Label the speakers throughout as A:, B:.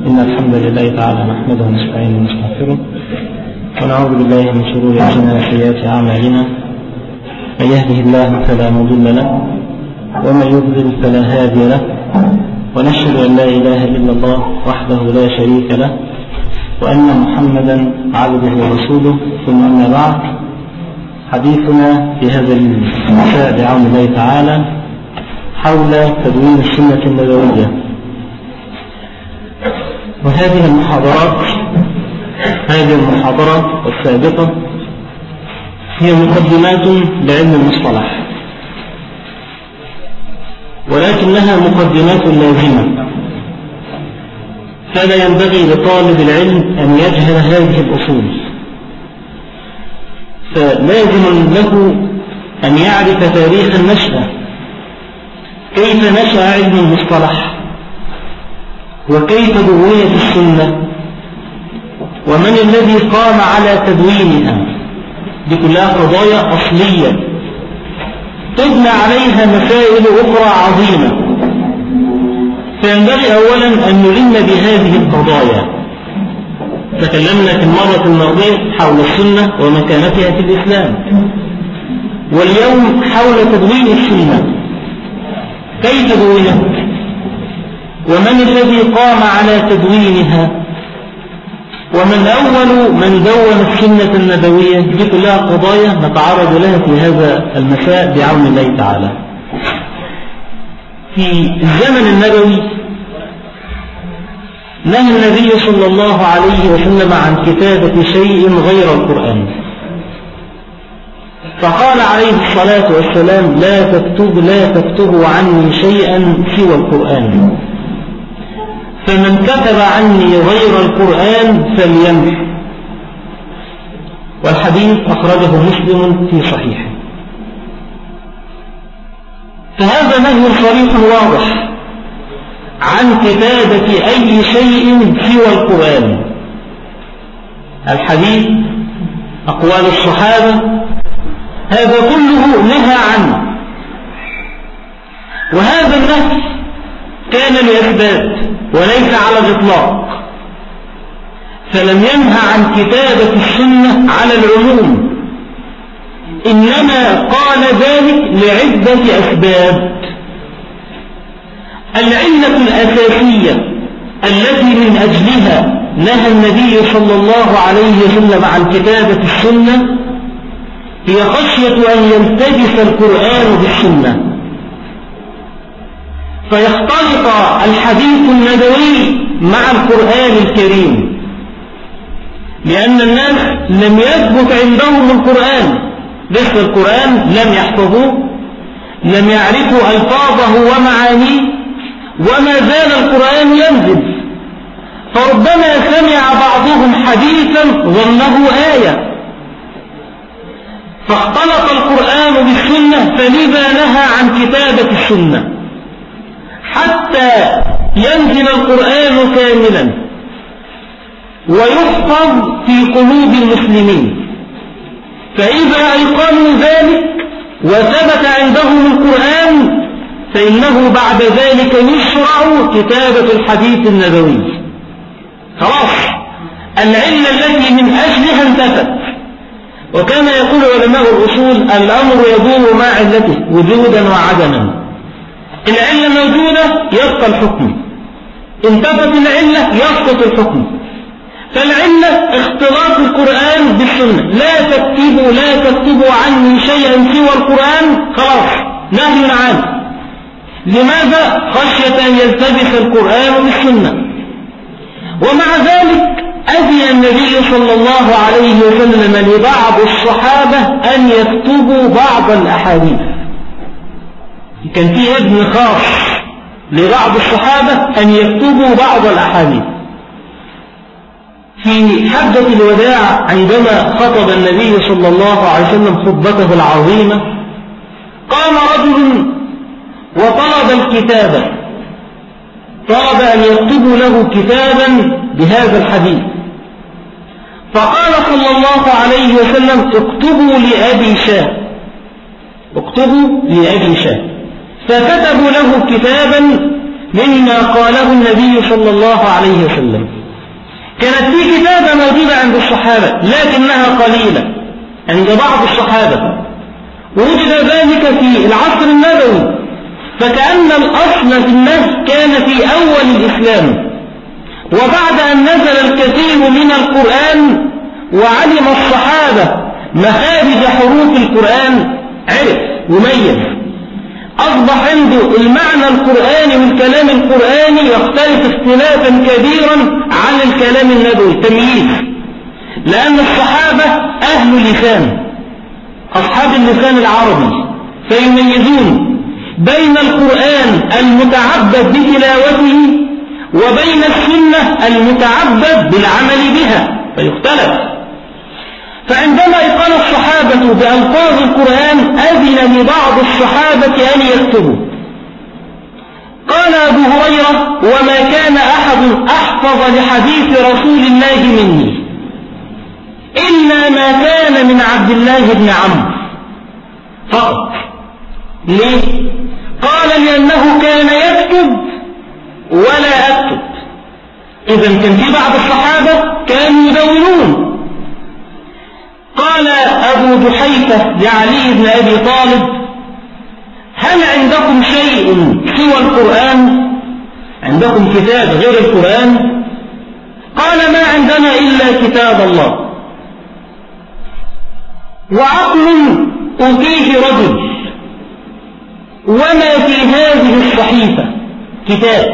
A: إن الحمد لله تعالى نحمده ونستعينه ونستغفره ونعوذ بالله من شرور أنفسنا وسيئات أعمالنا. من يهده الله فلا مضل له ومن يضلل فلا هادي له، ونشهد أن لا إله إلا الله وحده لا شريك له، وأن محمدا عبده ورسوله. ثم أما بعد، حديثنا في هذا المساء بعون الله تعالى حول تدوين السنة النبوية. وهذه المحاضرات السابقة هي مقدمات لعلم المصطلح، ولكنها مقدمات لازمة، فلا ينبغي لطالب العلم أن يجهل هذه الأصول، فلازم له أن يعرف تاريخ النشأة، كيف نشأ علم المصطلح، وكيف دونت السنة، ومن الذي قام على تدوينها. دي كلها قضايا أصلية تبنى عليها مسائل أخرى عظيمة، فينبغي أولا أن نلم بهذه القضايا. تكلمنا في المرة الماضية حول السنة ومكانتها في الإسلام، واليوم حول تدوين السنة، كيف دونت، ومن الذي قام على تدوينها، ومن أول من دون السنة النبوية. دي كلها قضايا نتعرض لها في هذا المساء بعون الله تعالى. في الزمن النبوي نهى النبي صلى الله عليه وسلم عن كتابة شيء غير القرآن، فقال عليه الصلاة والسلام: لا تكتبوا عني شيئا سوى القرآن، فمن كتب عني غير القرآن فليمح. والحديث أخرجه مسلم في صحيحه. فهذا نهي صريح واضح عن كتابة أي شيء سوى القرآن. الحديث، أقوال الصحابة، هذا كله نهى عنه، وهذا النهي كان لأسباب وليس على الإطلاق، فلم ينهى عن كتابة السنة على العموم، إنما قال ذلك لعدة أسباب. العلة الأساسية التي من أجلها نهى النبي صلى الله عليه وسلم عن كتابة السنة هي خشية أن يلتبس القرآن بالسنة، فيختلط الحديث النبوي مع القرآن الكريم، لأن الناس لم يثبت عندهم القرآن، لسه القرآن لم يحفظوه، لم يعرفوا ألفاظه ومعانيه، وما زال القرآن ينزل، فربما سمع بعضهم حديثا ظنه آية، فاختلط القرآن بالسنة، فلذا نهى عن كتابة السنة حتى ينزل القرآن كاملا ويحفظ في قلوب المسلمين، فإذا أيقنوا ذلك وثبت عندهم القرآن فإنه بعد ذلك يشرع كتابة الحديث النبوي. خلاص، العلة التي من أجلها انتفت. وكان يقول علماء الأصول: الأمر يدور مع علته وجودا وعدما. العلة موجودة يبقى الحكم، انتفت العلة يسقط الحكم. فالعلة اختلاط القرآن بالسنة. لا تكتبوا عني شيئا سوى القرآن، خلاص، نهي عنه. لماذا؟ خشية أن يلتبس القرآن بالسنة. ومع ذلك أذن النبي صلى الله عليه وسلم لبعض الصحابة أن يكتبوا بعض الأحاديث. كان في إذن خاص لبعض الصحابة أن يكتبوا بعض الأحاديث. في حجة الوداع عندما خطب النبي صلى الله عليه وسلم خطبته العظيمة، قام رجل وطلب الكتابة، طلب أن يكتبوا له كتابا بهذا الحديث، فقال صلى الله عليه وسلم: اكتبوا لأبي شاه. فكتبوا له كتابا مما قاله النبي صلى الله عليه وسلم. كانت في كتابة موجودة عند الصحابة لكنها قليلة عند بعض الصحابة، ووجد ذلك في العصر النبوي، فكأن الأصل في النسخ كان في أول الإسلام، وبعد أن نزل الكثير من القرآن وعلم الصحابة مخارج حروف القرآن عرف وميز، أصبح عنده المعنى القرآني والكلام القرآني يختلف اختلافا كبيرا عن الكلام النبوي، تمييز، لأن الصحابة أهل لسان، أصحاب اللسان العربي، فيميزون بين القرآن المتعبد بتلاوته وبين السنة المتعبد بالعمل بها، فيختلف. فعندما قال الصحابة بألفاظ القرآن أذن لبعض الصحابة أن يكتبوا. قال أبو هريرة: وما كان أحد أحفظ لحديث رسول الله مني إلا ما كان من عبد الله بن عمرو فقط. ليه؟ قال: لأنه كان يكتب ولا أكتب. إذن كان في بعض الصحابة كانوا يدونون. قال أبو جحيفة لعلي بن أبي طالب: هل عندكم شيء سوى القرآن؟ عندكم كتاب غير القرآن؟ قال: ما عندنا إلا كتاب الله. وعقل أوتيه رجل، وما في هذه الصحيفة كتاب.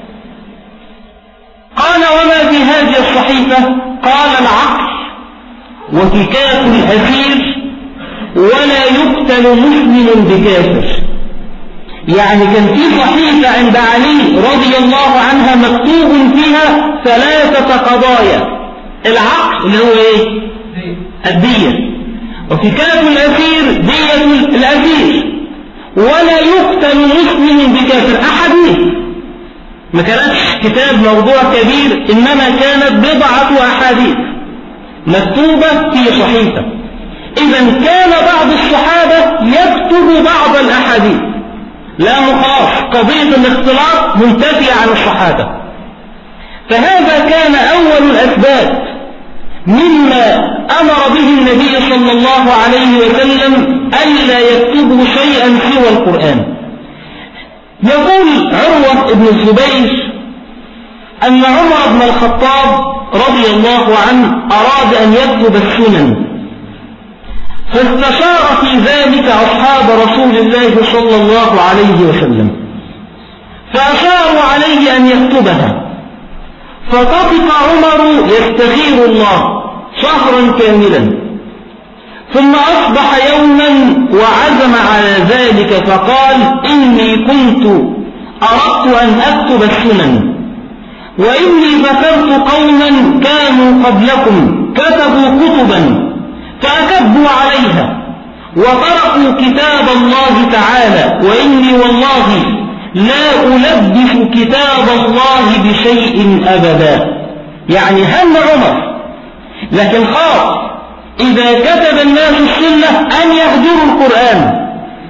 A: قال: وما في هذه الصحيفة؟ قال: العقل وفكاك الأسير، ولا يقتل مسلم بكافر. يعني كان في صحيفة عند علي رضي الله عنها مكتوب فيها 3 قضايا: العقل اللي هو ايه؟ الدية، وفكاك الأسير دية الأسير، ولا يقتل مسلم بكافر. أحاديث، ما كانتش كتاب موضوع كبير، إنما كانت بضعة أحاديث مكتوبة في صحيفة. إذن كان بعض الصحابة يكتب بعض الأحاديث، لا مخاف، قضية الاختلاط منتفية عن الصحابة. فهذا كان أول الأسباب مما أمر به النبي صلى الله عليه وسلم ألا يكتبوا شيئا سوى القرآن. يقول عروة بن الزبير أن عمر بن الخطاب رضي الله عنه أراد أن يكتب السنن، فاستشار في ذلك أصحاب رسول الله صلى الله عليه وسلم، فأشاروا عليه أن يكتبها، فطفق عمر يستخير الله شهرا كاملا، ثم أصبح يوما وعزم على ذلك، فقال: إني كنت أردت أن أكتب السنن، وإني ذكرت قوما كانوا قبلكم كتبوا كتبا فأكبوا عليها وتركوا كتاب الله تعالى، وإني والله لا ألبس كتاب الله بشيء أبدا. يعني هم عمر، لكن خاف إذا كتب الناس السنة أن يهجروا القرآن،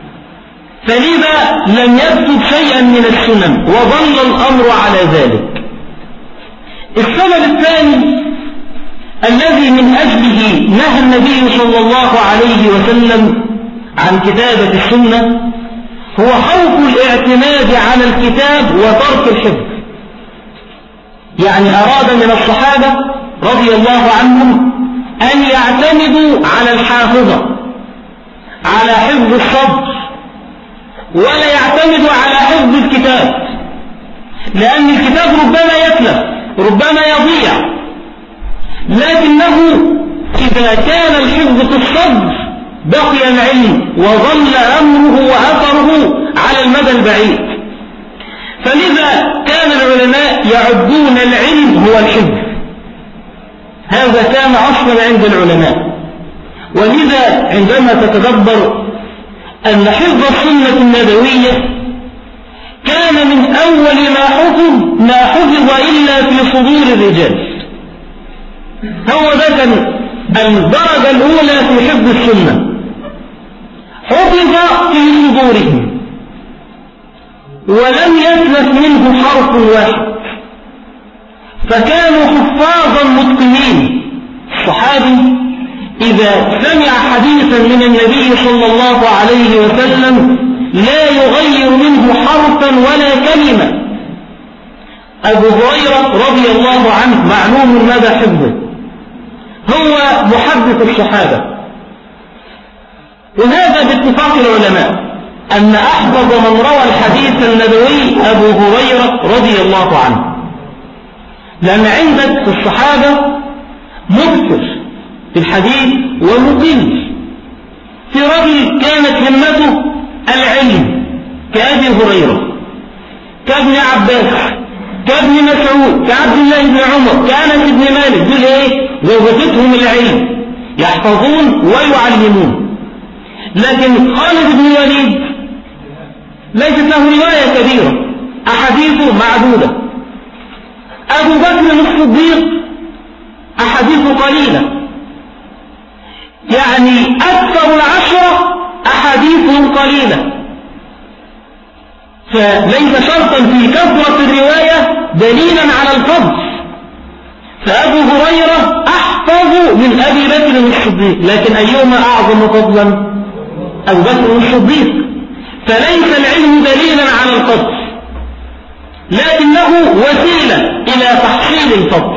A: فلذا لم يكتب شيئا من السنن، وظل الأمر على ذلك. السبب الثاني الذي من أجله نهى النبي صلى الله عليه وسلم عن كتابة السنة هو خوف الاعتماد على الكتاب وترك الحفظ. يعني أراد من الصحابة رضي الله عنهم أن يعتمدوا على الحافظة، على حفظ الصدر، ولا يعتمدوا على حفظ الكتاب، لأن الكتاب ربما يتلف، ربما يضيع، لكنه إذا كان الحفظ في الصدر بقي العلم وظل أمره وأثره على المدى البعيد. فلذا كان العلماء يعدون العلم هو الحفظ، هذا كان أصلا عند العلماء. ولذا عندما تتدبر أن حفظ السنة النبوية كان من أول ما حفظ إلا في صدور الرجال، هو ده كان الدرجة الأولى في حفظ السنة، حفظ في صدورهم. ولم يسلف منه حرف واحد، فكانوا حفاظا متقنين. الصحابي إذا سمع حديثا من النبي صلى الله عليه وسلم لا يغير منه حرفا ولا كلمة. أبو هريرة رضي الله عنه معلوم مدى حفظه، هو محدث الصحابة، وهذا باتفاق العلماء أن أحفظ من روى الحديث النبوي أبو هريرة رضي الله عنه، لأن عندك في الصحابة مكثر في الحديث ومقل. في رجل كانت همته العلم كأبي هريرة، كابن عباس، كابن مسعود، كعبد الله بن عمر، كأنس بن مالك، دول ايه؟ وظيفتهم العلم، يحفظون ويعلمون. لكن خالد بن الوليد ليست له رواية كبيرة، أحاديثه معدودة. أبو بكر الصديق أحاديثه قليلة، يعني أكثر العشرة أحاديثهم قليلة، فليس شرطا في كثرة الرواية دليلا على الفضل. فأبو هريرة أحفظ من أبي بكر الصديق، لكن أيهما أعظم فضلا؟ أبو بكر الصديق. فليس العلم دليلا على الفضل، لكنه وسيلة إلى تحصيل الفضل.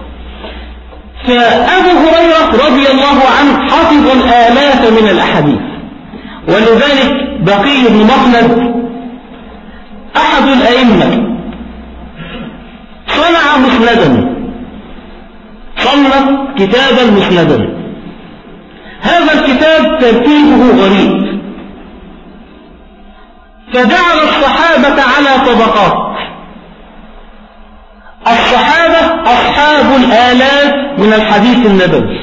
A: فأبو هريرة رضي الله عنه حفظ الآلاف من الأحاديث، ولذلك بقي بن مخلد أحد الأئمة صنع مسندا، صنف كتابا مسندا. هذا الكتاب ترتيبه غريب، فجعل الصحابة على طبقات. الصحابة أصحاب الآلاف من الحديث النبوي،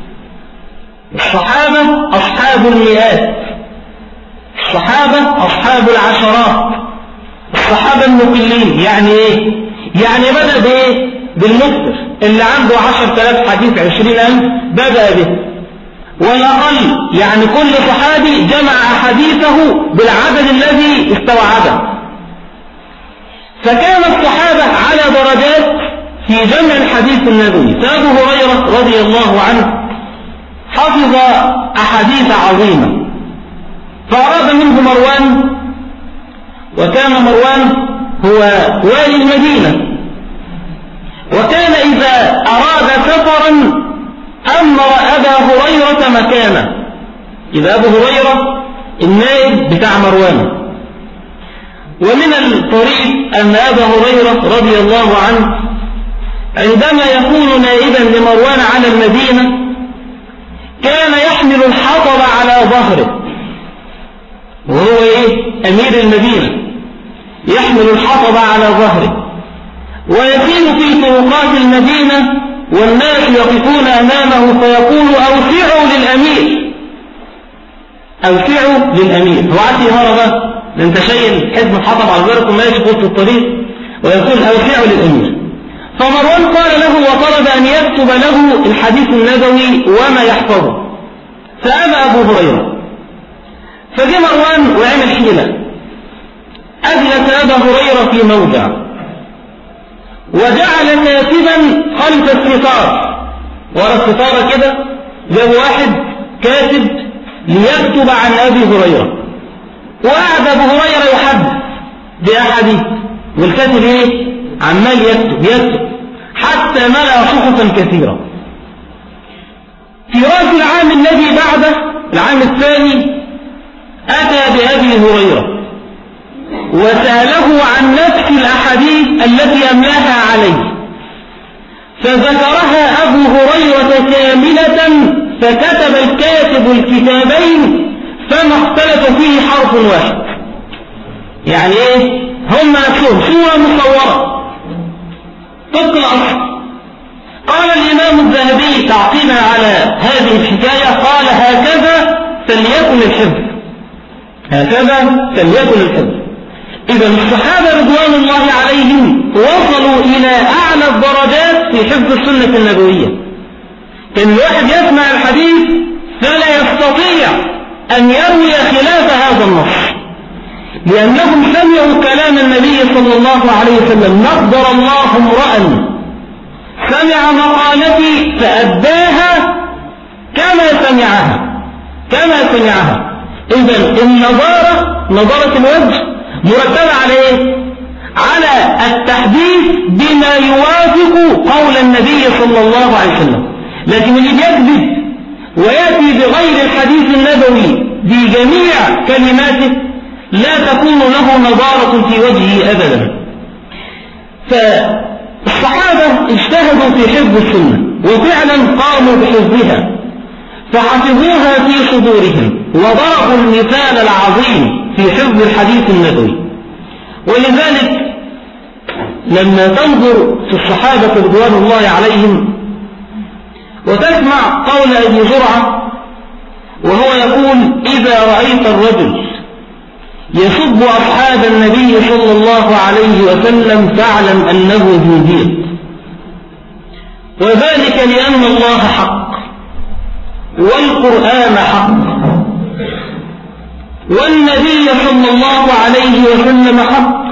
A: الصحابة أصحاب المئات، الصحابة أصحاب العشرات، الصحابة المقلين. يعني إيه؟ يعني بدأ بإيه؟ بالمكثر، اللي عنده 10,000 حديث 20,000 بدأ به، والأقل يعني كل صحابي جمع حديثه بالعدد الذي استوعبه. فكان الصحابة على درجات في جمع الحديث النبوي. فأبو هريرة رضي الله عنه حفظ أحاديث عظيمة، فأراد منه مروان، وكان مروان هو والي المدينة، وكان إذا أراد سفرا أمر أبا هريرة مكانه. إذا أبو هريرة النائب بتاع مروان. ومن الطريق أن أبا هريرة رضي الله عنه عندما يكون نائبا لمروان على المدينة كان يحمل الحطب على ظهره، وهو أمير المدينة، يحمل الحطب على ظهره ويسير في طرقات المدينة، والناس يقفون أمامه فيقول أوسعوا للأمير، أوسعوا للأمير. هو عاتي هربة، انت شايل حزم الحطب على ظهرك وماشي في وسط الطريق، ويقول أوسعوا للأمير. فمروان قال له وطلب أن يكتب له الحديث النبوي وما يحفظه، فأبى أبو هريرة. فجاء مروان وعمل حيلة، أجلس أبا هريرة في موضع وجعل كاتبا خلف الستار، ورا الستارة كده جاب واحد كاتب ليكتب عن أبي هريرة، وقعد أبو هريرة يحدث بأحاديث، والكاتب عمال يكتب حتى ملأ صحفا كثيرة. في رأس العام الذي بعده، العام الثاني، أتى بأبي هريرة وسأله عن نفس الأحاديث التي أملاها عليه، فذكرها أبو هريرة كاملة، فكتب الكاتب الكتابين فما اختلف فيه حرف واحد. يعني هم نفسهم صورة مصورة طبق الأصل. قال الإمام الذهبي تعقيبا على هذه الحكاية، قال هكذا فليكن الحفظ، هكذا فليكن الحفظ. إذا الصحابة رضوان الله عليهم وصلوا إلى أعلى الدرجات في حفظ السنة النبوية. كان الواحد يسمع الحديث فلا يستطيع أن يروي خلاف هذا النص، لأنهم سمعوا كلام النبي صلى الله عليه وسلم. نقدر الله امرأ سمع مقالتي فأداها كما سمعها. إذن النظارة، نظارة الوجه، مرتبة على إيه؟ على التحديث بما يوافق قول النبي صلى الله عليه وسلم. لكن اللي بيكذب ويأتي بغير الحديث النبوي بجميع كلماته لا تكون له نظارة في وجهه أبدا. فالصحابة اجتهدوا في حفظ السنة وفعلا قاموا بحفظها فحفظوها في صدورهم وضربوا المثال العظيم في حفظ الحديث النبوي. ولذلك لما تنظر في الصحابة رضوان الله عليهم وتسمع قول أبي زرعة وهو يقول: إذا رأيت الرجل يسب أصحاب النبي صلى الله عليه وسلم فاعلم أنه زنديق، وذلك لأن الله حق والقرآن حق والنبي صلى الله عليه وسلم حق،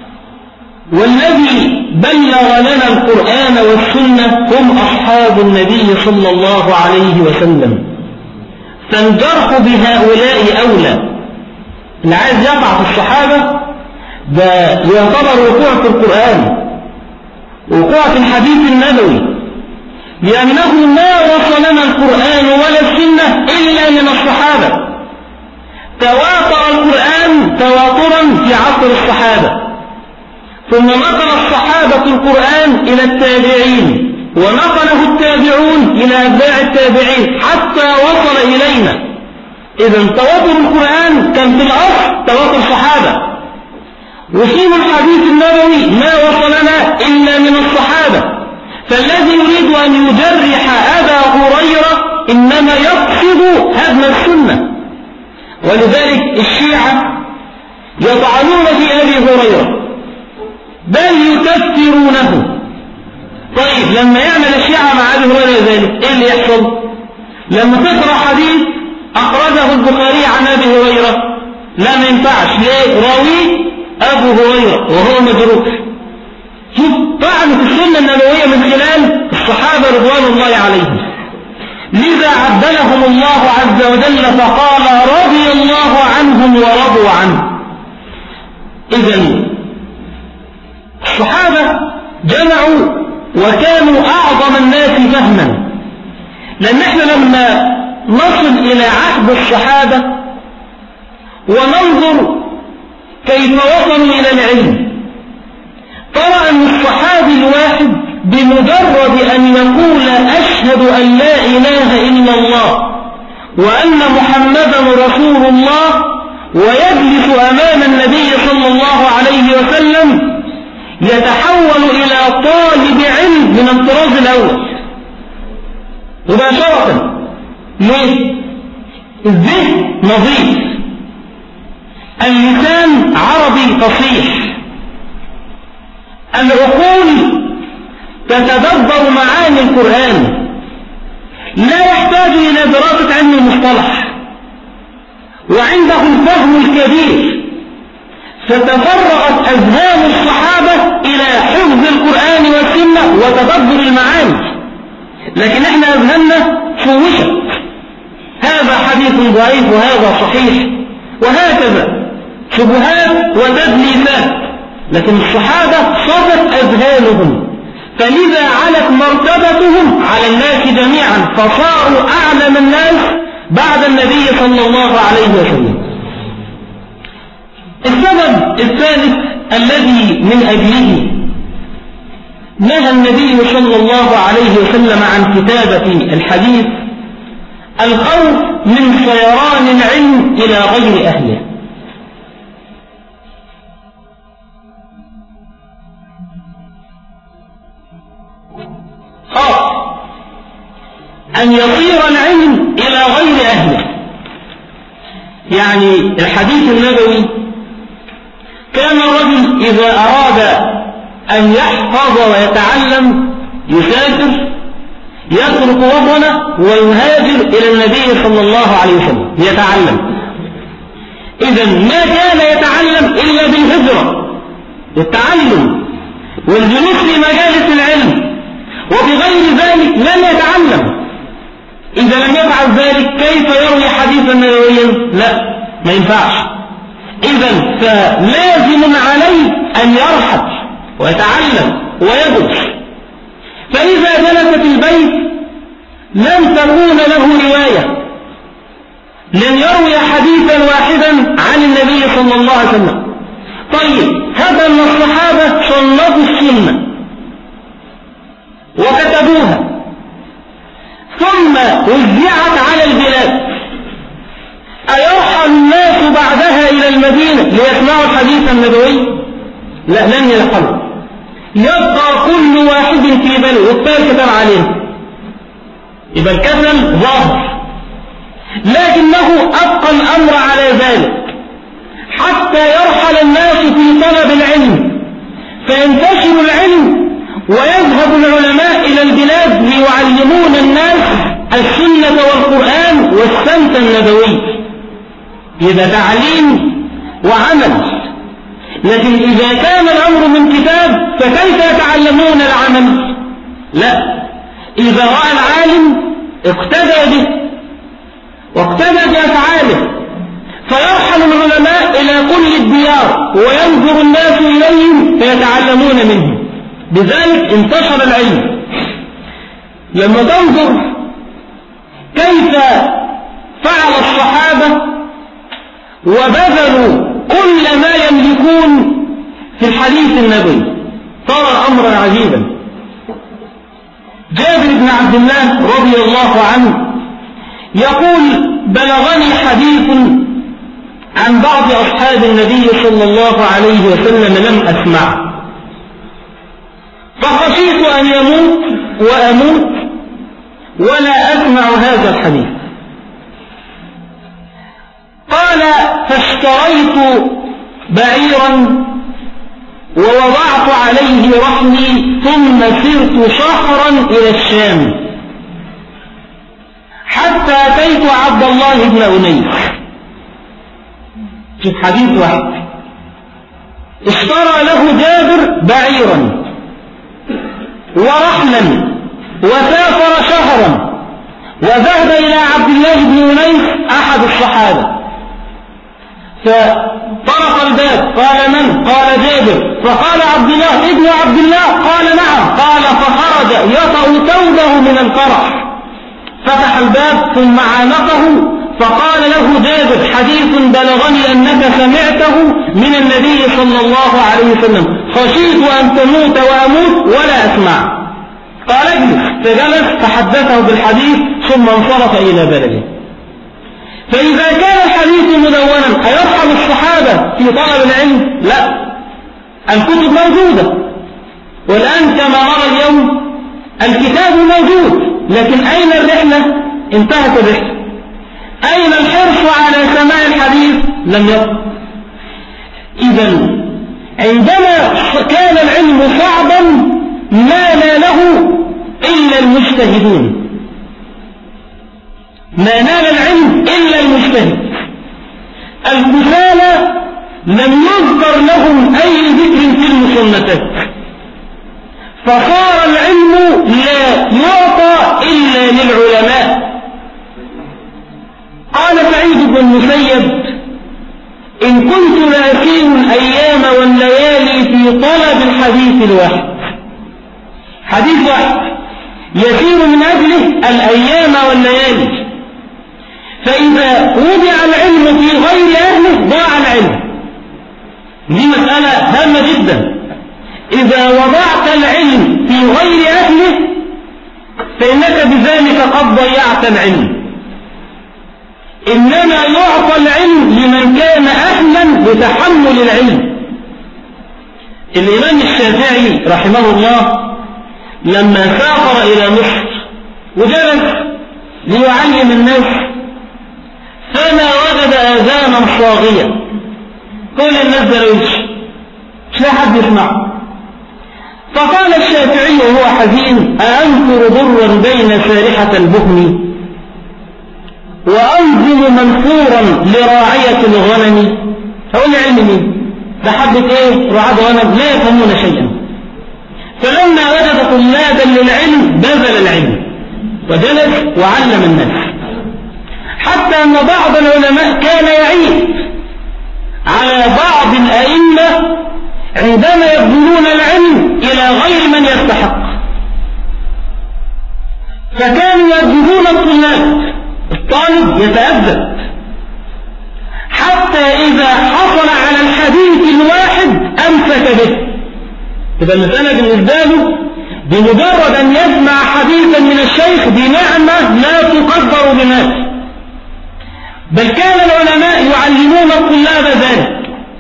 A: والذي بلغ لنا القرآن والسنة هم أصحاب النبي صلى الله عليه وسلم، فالجرح بهؤلاء أولى. اللي عايز يقع في الصحابة ده يعتبر وقوع في القرآن، وقوع في الحديث النبوي، لأنه ما وصلنا القرآن ولا السنة إلا من الصحابة. تواتر القرآن تواترا في عصر الصحابة، ثم نقل الصحابة القرآن إلى التابعين، ونقله التابعون إلى أتباع التابعين حتى وصل إلينا. إذا تواتر القرآن كان في الأصل تواتر صحابة، وصول الحديث النبوي ما وصلنا إلا من الصحابة. فالذي يريد أن يجرح أبا هريرة إنما يقصد هدم السنة. ولذلك الشيعة يطعنون في أبي هريرة بل يكفرونه. طيب لما يعمل الشيعة مع أبي هريرة ذلك إيه اللي يحصل؟ لما تقرأ حديث أخرجه البخاري عن أبي هريرة لا ما ينفعش، ليه؟ راوي أبو هريرة وهو مجروح. شوف طعن في السنة النبوية من خلال الصحابة رضوان الله عليهم. لذا عدلهم الله عز وجل فقال: رضي الله عنهم ورضوا عنه. إذن الصحابة جمعوا وكانوا أعظم الناس فهما، لأن احنا لما نصل إلى عهد الصحابة وننظر كيف وصلوا إلى العلم، ترى أن الصحابي الواحد بمجرد أن يقول أشهد أن لا إله إلا الله وأن محمدا رسول الله ويجلس أمام النبي صلى الله عليه وسلم يتحول إلى طالب علم من الطراز الأول مباشرة. ليه؟ الذهن نظيف، اللسان عربي فصيح، العقول تتدبر معاني القرآن، لا يحتاج إلى دراسة علم المصطلح، وعنده الفهم الكبير. فتفرغت أذهان الصحابة إلى حفظ القرآن والسنة وتدبر المعاني، لكن احنا أذهاننا شوشت، هذا حديث ضعيف وهذا صحيح وهكذا، شبهات وتدليسات. لكن الصحابة صفت أذهانهم، فلذا علت مرتبتهم على الناس جميعا، فصاروا أعلم الناس بعد النبي صلى الله عليه وسلم. السبب الثالث الذي من أجله نهى النبي صلى الله عليه وسلم عن كتابة الحديث الخوف من سيران العلم إلى غير أهله. خاف أن يصير العلم إلى غير أهله. يعني الحديث النبوي كان الرجل إذا أراد أن يحفظ ويتعلم يسافر يترك وطنه ويهاجر إلى النبي صلى الله عليه وسلم يتعلم. إذا ما كان يتعلم إلا بالهجرة والتعلم والجلوس في مجالس العلم، وبغير ذلك لن يتعلم. إذا لم يفعل ذلك كيف يروي حديثا نبويا؟ لا، ما ينفعش. إذا فلازم عليه أن يرحل ويتعلم ويدرس. فإذا جلس في البيت لن تكون له رواية، لن يروي حديثا واحدا عن النبي صلى الله عليه وسلم. طيب، هذا من الصحابة صنفوا السنة وكتبوها ثم وزعت على البلاد، أيرحل الناس بعدها إلى المدينة ليسمعوا الحديث النبوي؟ لا، لن يرحلوا، يبقى كل واحد في بلده والطير كتب عليه. يبقى الكسل ظاهر، لكنه أبقى الأمر على ذلك حتى يرحل الناس في طلب العلم، فينتشر العلم ويذهب العلماء إلى البلاد ليعلمون الناس السنة والقرآن والسنة النبوي. يبقى تعليم وعمل. لكن إذا كان الأمر من كتاب فكيف يتعلمون العمل؟ لا، إذا رأى العالم اقتدى به واقتدى بأفعاله، فيرحل العلماء إلى كل الديار وينظر الناس إليهم فيتعلمون منهم، بذلك انتشر العلم. لما تنظر كيف فعل الصحابة وبذلوا كل ما يملكون في الحديث النبوي ترى أمرا عجيبا. جابر بن عبد الله رضي الله عنه يقول: بلغني حديث عن بعض أصحاب النبي صلى الله عليه وسلم لم أسمعه، فخشيت أن يموت وأموت ولا أسمع هذا الحديث. قال: فاشتريت بعيرا ووضعت عليه رحلي ثم سرت شهرا إلى الشام حتى أتيت عبد الله بن أنيس. في حديث واحد اشترى له جابر بعيرا ورحلا وسافر شهرا وذهب إلى عبد الله بن أنيس أحد الصحابة، فطرق الباب، قال: من؟ قال: جابر. فقال: عبد الله ابن عبد الله. قال: نعم. قال: فخرج يطأ ثوبه من الفرح، فتح الباب ثم عانقه، فقال له جابر: حديث بلغني أنك سمعته من النبي صلى الله عليه وسلم، خشيت أن تموت وأموت ولا أسمع. قال: اجلس. فجلس فحدثه بالحديث ثم انصرف إلى بلده. فإذا كان الحديث مدونا أيرحل الصحابة في طلب العلم؟ لا، الكتب موجودة، والآن كما نرى اليوم الكتاب موجود، لكن أين الرحلة؟ انتهت الرحلة. أين الحرص على سماع الحديث؟ لم يبقى. إذا عندما كان العلم صعبا ما ناله إلا المجتهدون، ما نال العلم إلا المجتهد. الكسالى لم يذكر لهم أي ذكر في المصنفات، فصار العلم لا يعطى إلا للعلماء. قال سعيد بن المسيب: إن كنت لأسير الأيام والليالي في طلب الحديث الواحد، حديث واحد يسير من أجله الأيام والليالي، فإذا وضع العلم في غير أهله ضاع العلم. دي مسألة هامة جدا. إذا وضعت العلم في غير أهله فإنك بذلك قد ضيعت العلم. إنما يعطى العلم لمن كان أهلا لتحمل العلم. الإمام الشافعي رحمه الله لما سافر إلى مصر وجلس ليعلم الناس فما وجد آذانا صاغية، كل الناس درويش مش لا حد يسمع. فقال الشافعي وهو حزين: أأنكر ضرا بين سارحة البهم وأنظر يخدم منفورا لراعية الغنم. هقول علم مين؟ ده حبة ايه؟ رعاة غنم لا يفهمون شيئا. فلما وجد طلابا للعلم بذل العلم وجلس وعلم الناس، حتى أن بعض العلماء كان يعيب على بعض الأئمة عندما يبذلون العلم إلى غير من يستحق، فكانوا يبذلون الطالب يتأدب حتى إذا حصل على الحديث الواحد أمسك به. تبقى المسألة بالنسبة له بمجرد أن يسمع حديثا من الشيخ بنعمة لا تقدر بمال. بل كان العلماء يعلمون الطلاب ذلك.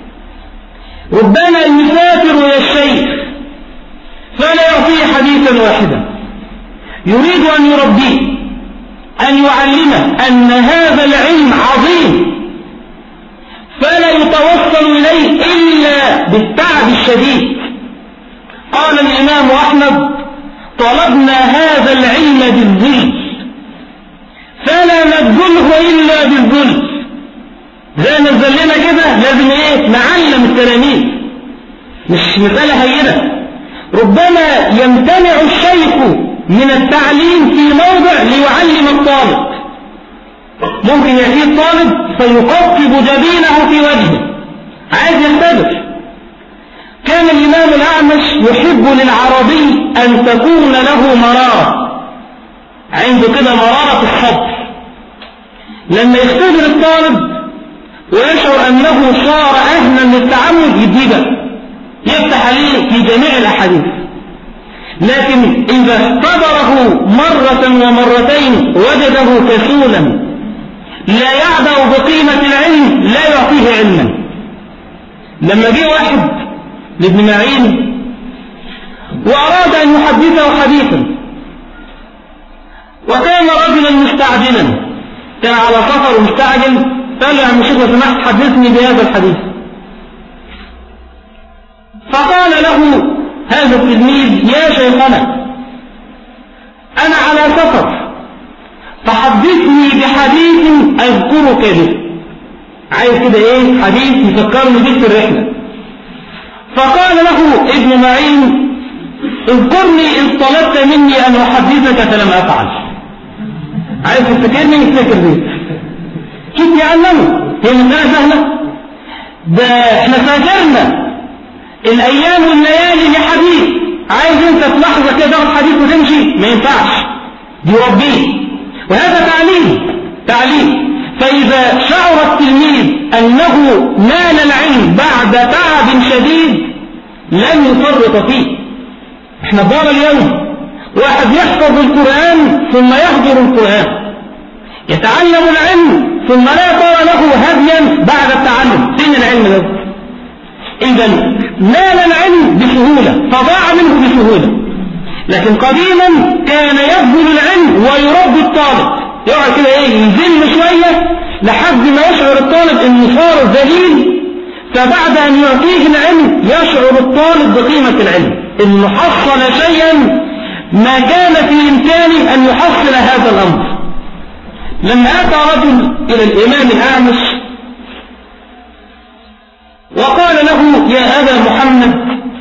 A: ربما يسافر إلى الشيخ فلا يعطيه حديثا واحدا، يريد أن يربيه، أن يعلمه أن هذا العلم عظيم، فلا يتوصل إليه إلا بالتعب الشديد. قال الإمام أحمد: طلبنا هذا العلم بالذل فلا نبذله إلا بالذل. زي ما نزلنا كده لازم ايه؟ نعلم التلاميذ، مش مسألة هينة. ربما يمتنع الشيخ من التعليم في موضع ليعلم الطالب، ممكن يأتي الطالب فيقطب جبينه في وجهه عايز يختبر. كان الإمام الأعمش يحب للعربي أن تكون له مرارة، عنده كده مرارة الصبر. لما يختبر الطالب ويشعر أنه صار أهلا للتعمد يديه، يفتح عليه في جميع الأحاديث. لكن إذا اختبره مرة ومرتين وجده كسولا لا يعبأ بقيمة العلم لا يعطيه علما. لما جه واحد لابن معين وأراد أن يحدثه حديثا، وكان رجلا مستعجلا، كان على سفر مستعجل، قال له: يا عم شيخ لو سمحت حدثني بهذا الحديث. فقال له هذا التلميذ: يا شيخنا أنا على سفر فحدثني بحديث أذكرك به. عايز كده ايه؟ حديث يفكرني به في الرحلة. فقال له ابن معين: اذكرني إذ طلبت مني أن أحدثك فلم أفعل. عايز تفتكرني؟ افتكر بيه. كيف يعلمه؟ هي مسألة سهلة؟ ده احنا فاكرنا الأيام والليالي لحديث، عايز انت في لحظة كده تاخد حديث وتمشي؟ ما ينفعش، دي ربيه. وهذا تعليم. فإذا شعر التلميذ أنه نال العلم بعد تعب شديد لن يفرط فيه. احنا ضار اليوم واحد يحفظ القرآن ثم يحضر القرآن، يتعلم العلم ثم لا ترى له هديا بعد التعلم. فين العلم ده؟ إذا نال العلم بسهولة فضاع منه بسهولة. لكن قديما كان يبذل العلم ويربي الطالب، يقعد كده ايه؟ يذل شوية لحد ما يشعر الطالب انه صار ذليل، فبعد ان يعطيه العلم يشعر الطالب بقيمة العلم، انه حصل شيئا ما كان في امكانه ان يحصل هذا الامر. لما اتى رجل الى الامام الاعمش وقال له: يا ابا محمد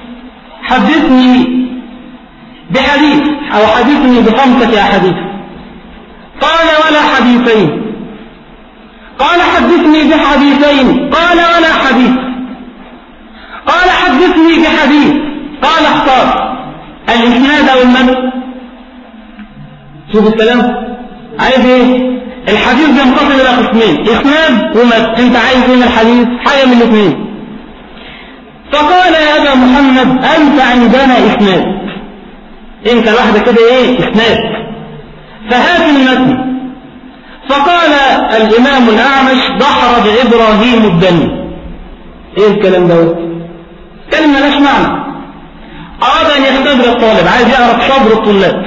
A: حدثني بحديث او حدثني ب5 أحاديث. قال: ولا حديثين. قال: حدثني بحديثين. قال: ولا حديث. قال: حدثني بحديث. قال: اختار الاسناد او المتن. شوف الكلام، عايز ايه؟ الحديث بينقسم الى قسمين، اسناد ومتن. انت عايز ايه من الحديث؟ حاجه من الاثنين. فقال: يا ابا محمد انت عندنا اسناد، انت لوحدك كده ايه؟ اسناد، فهات المتن. فقال الامام الاعمش: دحرج ابراهيم الدني. ايه الكلام ده؟ كلمه مالهاش معنى. اراد ان يختبر الطالب، عايز يعرف صبر الطلاب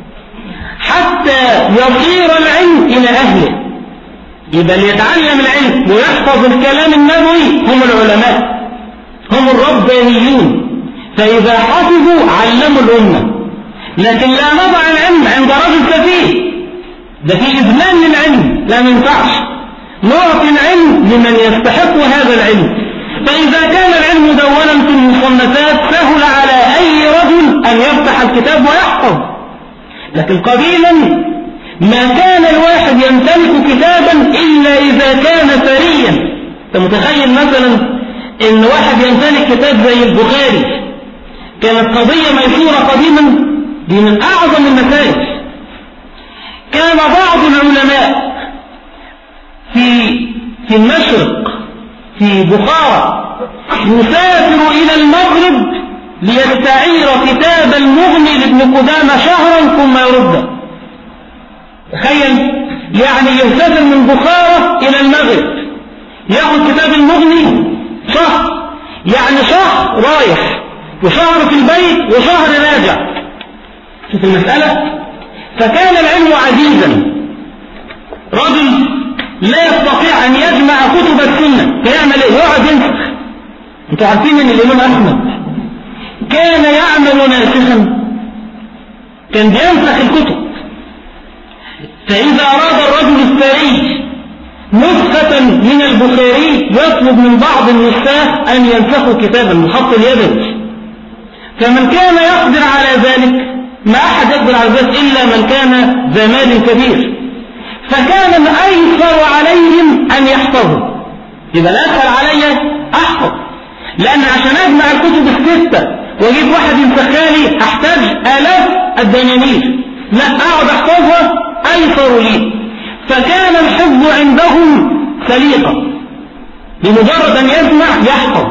A: حتى يصير العلم الى اهله. يبقى اللي يتعلم العلم ويحفظ الكلام النبوي هم العلماء، هم الربانيون. فاذا حفظوا علموا الامه. لكن لا نضع العلم عند رجل سفيه، ده في إذلال للعلم، لا ينفعش. نعطي العلم لمن يستحق هذا العلم. فإذا كان العلم مدونا في المصنفات سهل على أي رجل أن يفتح الكتاب ويحفظ. لكن قليلا ما كان الواحد يمتلك كتابا إلا إذا كان ثريا. أنت متخيل مثلا إن واحد يمتلك كتاب زي البخاري، كانت قضية ميسورة قديما، دي من أعظم المسائل. كان بعض العلماء في المشرق في بخارى يسافر إلى المغرب ليستعير كتاب المغني لابن قدامة شهرا ثم يرده. تخيل، يعني يسافر من بخارى إلى المغرب يأخذ كتاب المغني شهر، يعني شهر رايح وشهر في البيت وشهر راجع. شوف المسألة. فكان العلم عزيزا. رجل لا يستطيع أن يجمع كتب السنة فيعمل إيه؟ يقعد ينسخ. أنتوا عارفين أن الإمام أحمد كان يعمل ناسخا، كان بينسخ الكتب. فإذا أراد الرجل الثري نسخة من البخاري يطلب من بعض النساخ أن ينسخوا كتابا من خط اليد. فمن كان يقدر على ذلك، ما أحد يقدر على ذلك إلا من كان ذا مال كبير، فكان الأيسر عليهم أن يحفظوا. يبقى الأسهل علي أحفظ، لأن عشان أجمع الكتب الستة وأجيب واحد ينسخها أحتاج آلاف الدنانير، لا أقعد أحفظها أيسر لي. فكان الحفظ عندهم سليقة، بمجرد أن يسمع يحفظ.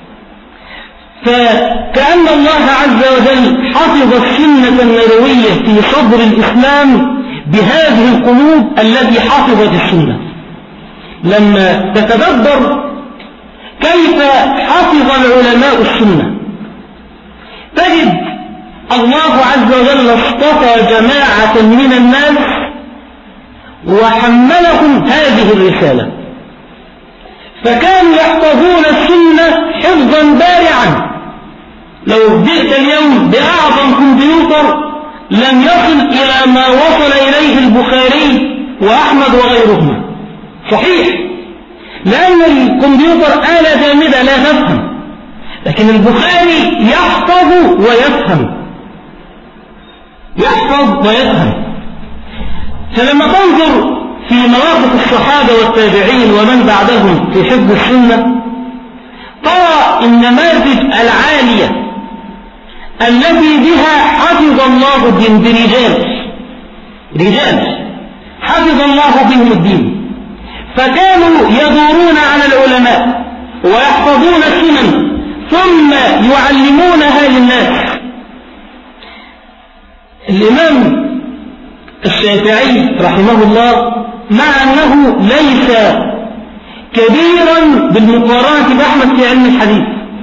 A: فكأن الله عز وجل حفظ السنة النبوية في صدر الإسلام بهذه القلوب التي حفظت السنة. لما تتدبر كيف حفظ العلماء السنة تجد الله عز وجل اصطفى جماعة من الناس وحملهم هذه الرسالة، فكانوا يحفظون السنة حفظا بارعا. لو جئت اليوم بأعظم كمبيوتر لم يصل إلى ما وصل إليه البخاري وأحمد وغيرهما. صحيح، لأن الكمبيوتر آلة جامدة لا تفهم، لكن البخاري يحفظ ويفهم، يحفظ ويفهم. فلما تنظر في مواقف الصحابة والتابعين ومن بعدهم في حفظ السنة ترى النماذج العالية التي بها حفظ الله الدين رجال حفظ الله بهم الدين. فكانوا يدورون على العلماء ويحفظون السنن ثم يعلمونها للناس. الإمام الشافعي رحمه الله مع أنه ليس كبيرا بالمقارنة بأحمد في علم الحديث،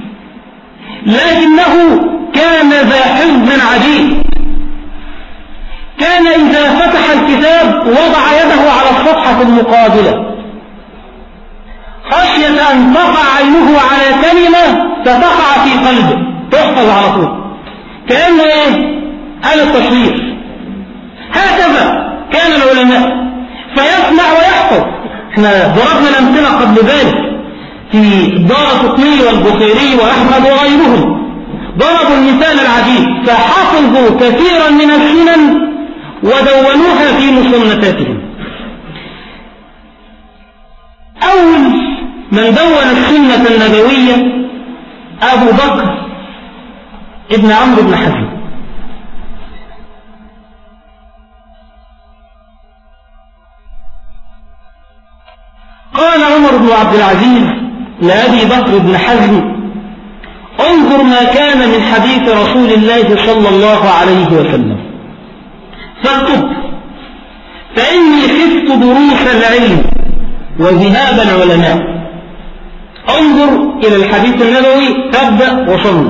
A: لكنه كان ذا حفظ عجيب. كان إذا فتح الكتاب وضع يده على الصفحة المقابلة خشية أن تقع عينه على كلمة فتقع في قلبه تحفظ على طول، كأنه آلة تصوير. هكذا كان العلماء، فيسمع ويحفظ. احنا ضربنا الأمثلة قبل ذلك في الدارقطني والبخاري وأحمد وغيرهم، ضربوا المثال العجيب، فحفظوا كثيرا من السنن ودونوها في مصنفاتهم. أول من دون السنة النبوية أبو بكر ابن عمرو بن حزم. قال عمر بن عبد العزيز لأبي بكر بن حزم: انظر ما كان من حديث رسول الله صلى الله عليه وسلم فاكتب، فإني خفت دروس العلم وذهاب العلماء. انظر إلى الحديث النبوي تبدأ وصنف.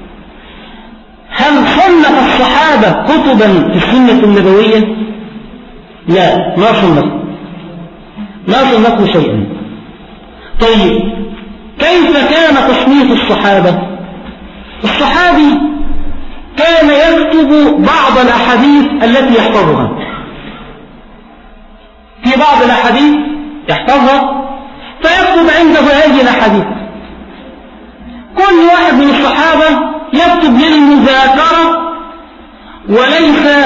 A: هل صنف الصحابة كتبا في السنة النبوية؟ لا، ما صنفوا شيئا. طيب كيف كان تصنيف الصحابة؟ الصحابي كان يكتب بعض الأحاديث التي يحفظها. في بعض الأحاديث يحفظها فيكتب عنده هذه الأحاديث. كل واحد من الصحابة يكتب للمذاكرة وليس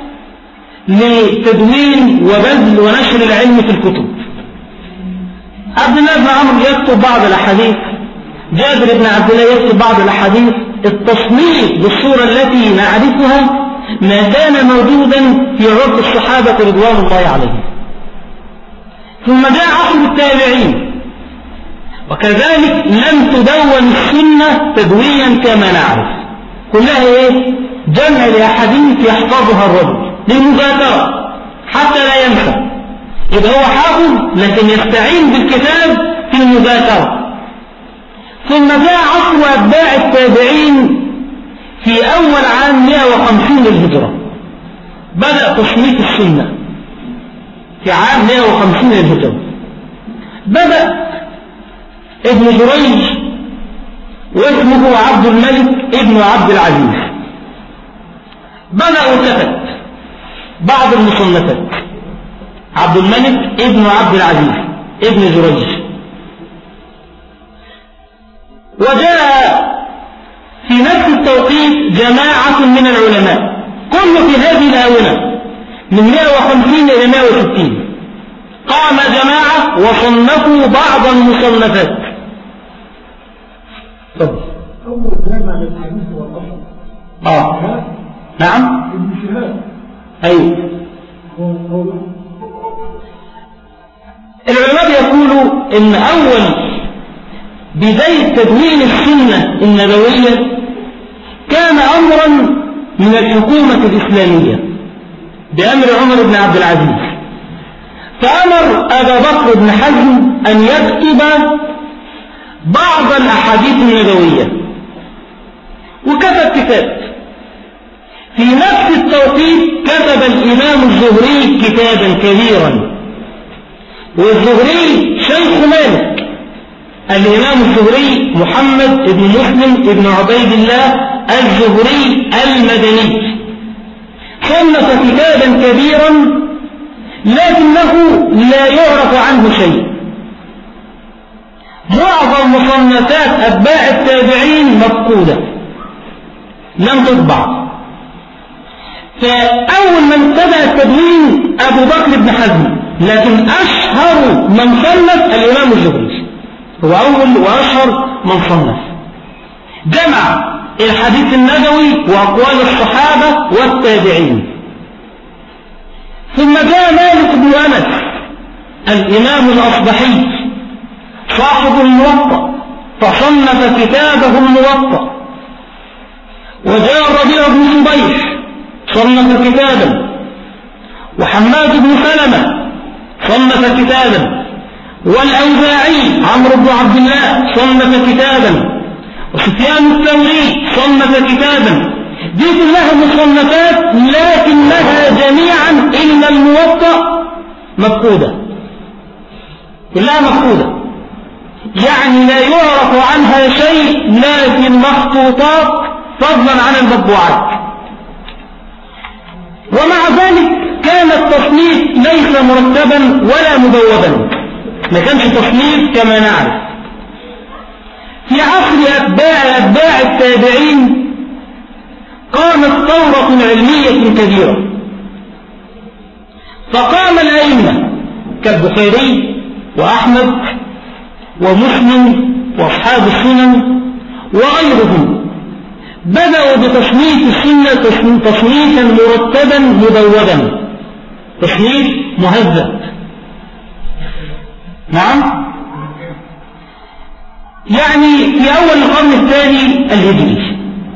A: لتدوين وبذل ونشر العلم في الكتب. عبد الله بن عمرو يكتب بعض الأحاديث، جابر بن عبد الله يكتب بعض الأحاديث. التصنيف بالصورة التي نعرفها ما كان موجودا في عرف الصحابة رضوان الله عليهم. ثم جاء عصر التابعين، وكذلك لم تدون السنة تدويا كما نعرف، كلها جمع لأحاديث يحفظها الرجل للمذاكرة حتى لا ينسى، يبقى هو حافظ لكن يستعين بالكتاب في المذاكرة. ثم جاء عصر أتباع التابعين في أول عام 150 للهجرة، بدأ تصنيف السنة في عام 150 للهجرة. بدأ ابن جريج واسمه عبد الملك ابن عبد العزيز، بدأ وكتب بعض المصنفات. عبد الملك ابن عبد العزيز ابن جريج. وجاء في نفس التوقيت جماعة من العلماء كل في هذه الآونة من 150 إلى 160 قام جماعة وصنفوا بعض المصنفات.
B: أول جامع للحديث والأصل
A: نعم
B: ابن شهاب.
A: أيوه. العلماء يقولوا إن أول بداية تدوين السنة النبوية كان أمرا من الحكومة الإسلامية بأمر عمر بن عبد العزيز، فأمر أبا بكر بن حزم أن يكتب بعض الأحاديث النبوية، وكتب كتاب. في نفس التوقيت كتب الإمام الزهري كتابا كبيرا، والزهري شيخ مالك. الإمام الزهري محمد بن مسلم بن عبيد الله الزهري المدني صنف كتابا كبيرا لكنه لا يعرف عنه شيء. معظم مصنفات أتباع التابعين مفقودة لم تطبع. فأول من ابتدأ التدوين أبو بكر بن حزم، لكن أشهر من صنف الإمام الزهري، هو أول وأشهر من صنف. جمع الحديث النبوي وأقوال الصحابة والتابعين. ثم جاء مالك بن أنس الإمام الأصبحي صاحب الموطأ فصنف كتابه الموطأ. وجاء الربيع بن صبيح صنف كتابا، وحماد بن سلمة صنف كتابا، والأوزاعي عمرو بن عبد الله صنف كتابا، وسفيان الثوري صنف كتابا. دي كلها مصنفات لكنها جميعا إلا الموطأ مفقودة، كلها مفقودة، يعني لا يعرف عنها شيء لا في المخطوطات فضلا عن المطبوعات. ومع ذلك كان التصنيف ليس مرتبا ولا مبوبا، ما كانش تصنيف كما نعرف. في عصر أتباع التابعين قامت ثورة علمية كبيرة، فقام الأئمة كالبخاري وأحمد ومسلم وأصحاب السنن وغيرهم بدأوا بتصنيف السنة تصنيفا مرتبا مبوبا، تصنيف مهذب. نعم، يعني في أول القرن الثاني الهجري،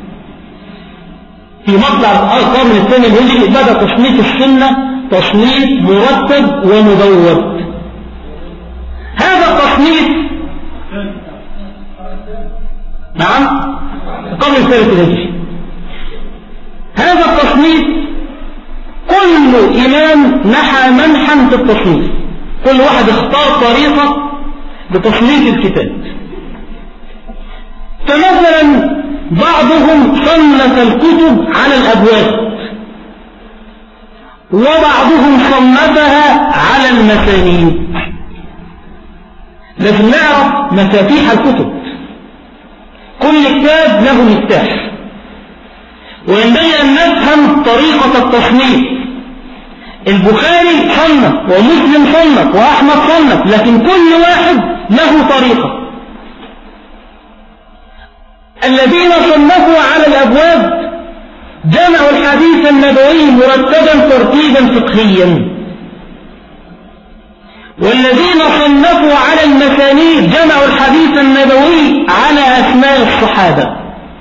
A: في مطلع القرن الثاني الهجري بدأ تصنيف السنة تصنيف مرتب ومبوب. هذا التصنيف نعم القرن الثالث الهجري، هذا التصنيف كل إمام نحى منحا في التصنيف، كل واحد اختار طريقة لتصنيف الكتاب. فمثلا بعضهم صنف الكتب على الأبواب، وبعضهم صنفها على المسانيد. لازم نعرف مفاتيح الكتب. كل كتاب له مفتاح، وينبغي أن نفهم طريقة التصنيف. البخاري صنف ومسلم صنف وأحمد صنف، لكن كل واحد له طريقة. الذين صنفوا على الأبواب جمعوا الحديث النبوي مرتبا ترتيبا فقهيا، والذين صنفوا على المسانيد جمعوا الحديث النبوي على أسماء الصحابة.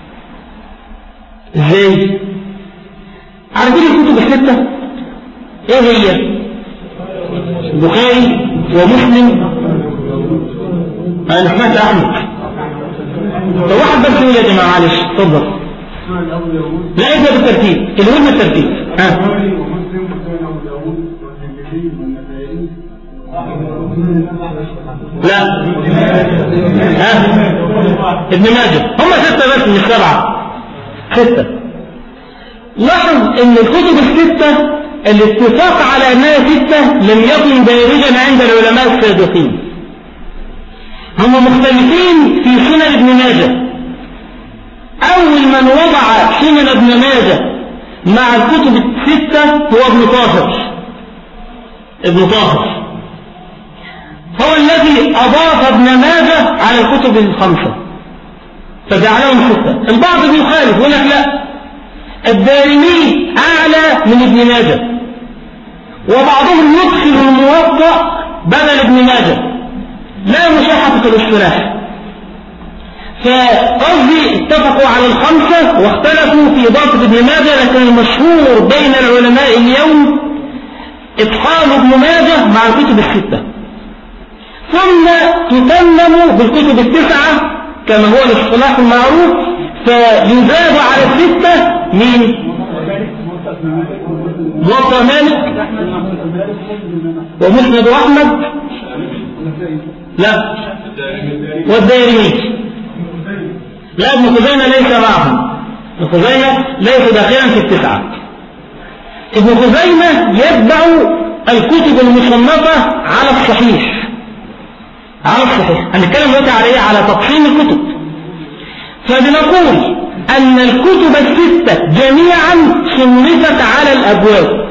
A: ازاي؟ عارفين الكتب الستة ايه هي؟ البخاري ومسلم. انا سمعت احمد. طب واحد بس يقول يا جماعه معلش اتفضل. لا ابدا بالترتيب، الولد بالترتيب. ها لا ابن ماجه. هم 6 بس مش 7. 6. لاحظ ان الكتب الستة الاتفاق على انها 6 لم يكن دارجا عند العلماء السابقين. هم مختلفين في سنن ابن ماجه. اول من وضع سنن ابن ماجه مع الكتب الستة هو ابن طاهر. ابن طاهر هو الذي اضاف ابن ماجه على الكتب 5 فجعلهم 6. البعض بيخالف يقول لك لا، الدارمي اعلى من ابن ماجه، وبعضهم يدخل الموطأ بدل ابن ماجه. لا مشاحة في الاصطلاح. فقصدي اتفقوا على 5 واختلفوا في إضافة ابن ماجه، لكن المشهور بين العلماء اليوم إدخال ابن ماجه مع الكتب 6، ثم تتمم بالكتب 9 كما هو الاصطلاح المعروف، فيزاد على 6 من موطأ مالك ومسند أحمد لا والدارمي. لا ابن خزيمة ليس معهم، ابن خزيمة ليس داخلا في 9. ابن خزيمة يتبع الكتب المصنفة على الصحيح. على الصحيح هنتكلم دلوقتي على ايه؟ على تقسيم الكتب. فبنقول ان الكتب 6 جميعا صنفت على الابواب،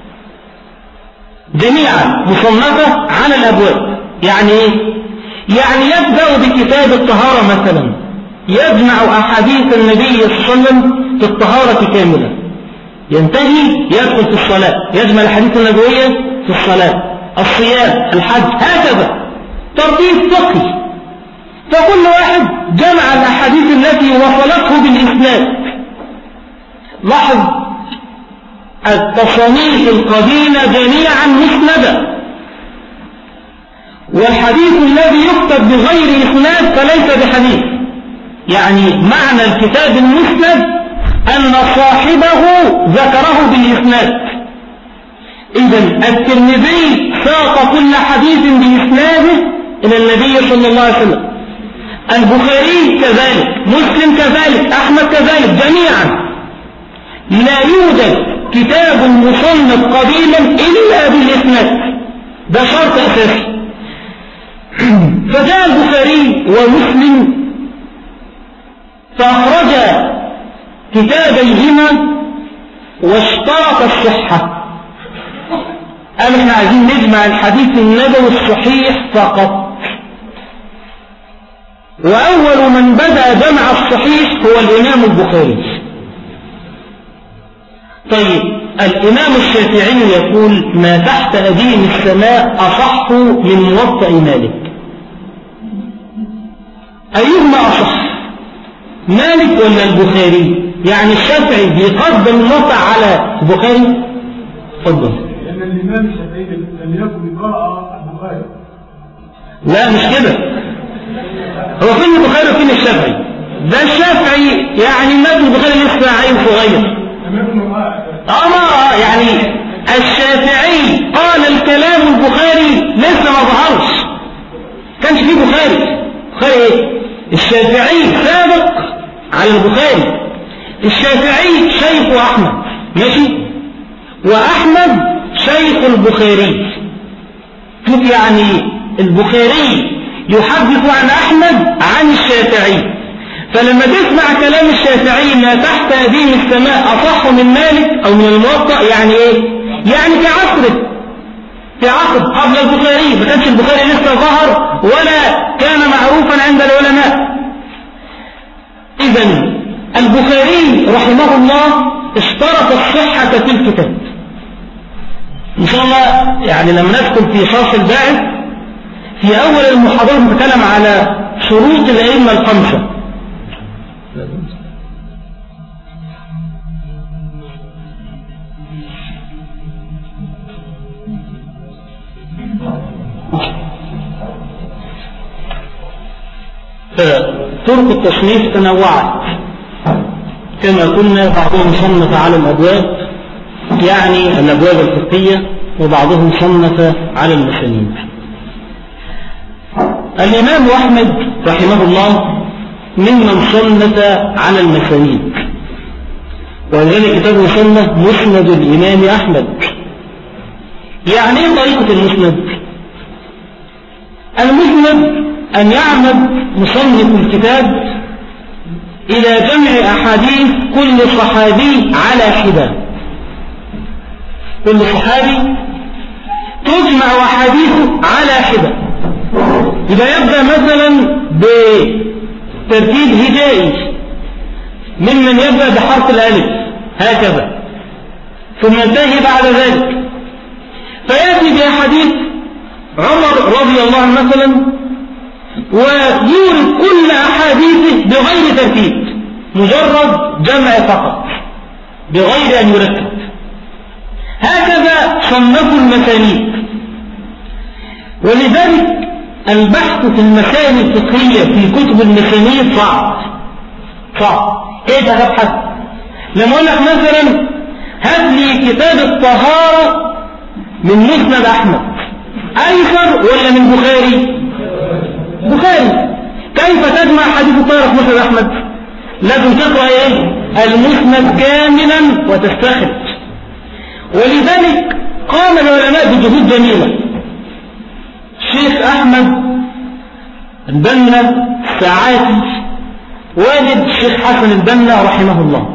A: جميعا مصنفة على الابواب. يعني ايه؟ يعني يبدأ بكتاب الطهارة مثلا، يجمع احاديث النبي صلى الله عليه وسلم في الطهارة كاملة، ينتهي يدخل في الصلاة، يجمع الحديث النبوية في الصلاة، الصيام، الحج، هكذا ترتيب فقهي. فكل واحد جمع الاحاديث التي وصلته بالاسناد. لاحظ التصانيف القديمة جميعا مسندة، والحديث الذي يكتب بغير اسناد فليس بحديث. يعني معنى الكتاب المسند ان صاحبه ذكره بالاسناد. اذن الترمذي ساق كل حديث باسناده الى النبي صلى الله عليه وسلم، البخاري كذلك، مسلم كذلك، احمد كذلك، جميعا. لا يوجد كتاب مصنف قديما الا بالاسناد، ده شرط اساسي. فجاء البخاري ومسلم فأخرج كتابيهما واشترط الصحة. قال احنا عايزين نجمع الحديث النبوي الصحيح فقط، وأول من بدأ جمع الصحيح هو الإمام البخاري. طيب الإمام الشافعي يقول ما تحت أديم السماء أصح من موطأ مالك. أيهما أصح، مالك ولا البخاري؟ يعني الشافعي بيقدم الموطأ على البخاري. اتفضل.
B: لأن الإمام الشافعي لم يكن قرأ البخاري.
A: لا مش كده، هو فين البخاري وفين الشافعي؟ ده الشافعي يعني مات البخاري لسه عيل صغير. يعني الشافعي قال الكلام البخاري لسه ما ظهرش، كانش فيه بخاري. بخاري ايه؟ الشافعي سابق على البخاري. الشافعي شيخ احمد، ماشي، واحمد شيخ البخاري. شوف يعني البخاري يحدث عن أحمد عن الشافعي. فلما تسمع كلام الشافعي ما تحت أديم السماء أصح من مالك أو من الموطأ، يعني إيه؟ يعني في عصر قبل البخاري، ما كانش البخاري لسه ظهر ولا كان معروفا عند العلماء. إذن البخاري رحمه الله اشترط الصحة في الكتاب. إن شاء الله يعني لما ندخل في شرح الباعث في أول المحاضرة نتكلم على شروط الأئمة الخمسة. طرق التصنيف تنوعت كما قلنا، بعضهم صنف على الأبواب يعني الأبواب الفقهية، وبعضهم صنف على المسانيد. الإمام أحمد رحمه الله ممن صنف على المسانيد، وذلك كتابه يسمى مسند الإمام أحمد. يعني ايه طريقة المسند؟ المسند أن يعمد مصنف الكتاب إلى جمع أحاديث كل صحابي على حدة. كل صحابي تجمع أحاديثه على حدة. إذا يبدأ مثلا بترتيب هجائي ممن يبدأ بحرف الألف هكذا، ثم ينتهي بعد ذلك فيأتي بأحاديث عمر رضي الله عنه مثلا ويورد كل أحاديثه بغير ترتيب، مجرد جمع فقط بغير أن يرتب. هكذا صنفوا المسانيد. ولذلك البحث في المسائل الفقهية في كتب المسانيد صعب. ايه تبحث؟ لما اقول لك مثلا هات لي كتاب الطهارة من مسند أحمد، أيسر ولا من بخاري؟ بخاري. كيف تجمع حديث الطهارة في مسند أحمد؟ لازم تقرأ ايه؟ المسند كاملا وتستخرج. ولذلك قام العلماء بجهود جميلة. الشيخ أحمد البنا الساعاتي والد الشيخ حسن البنا رحمه الله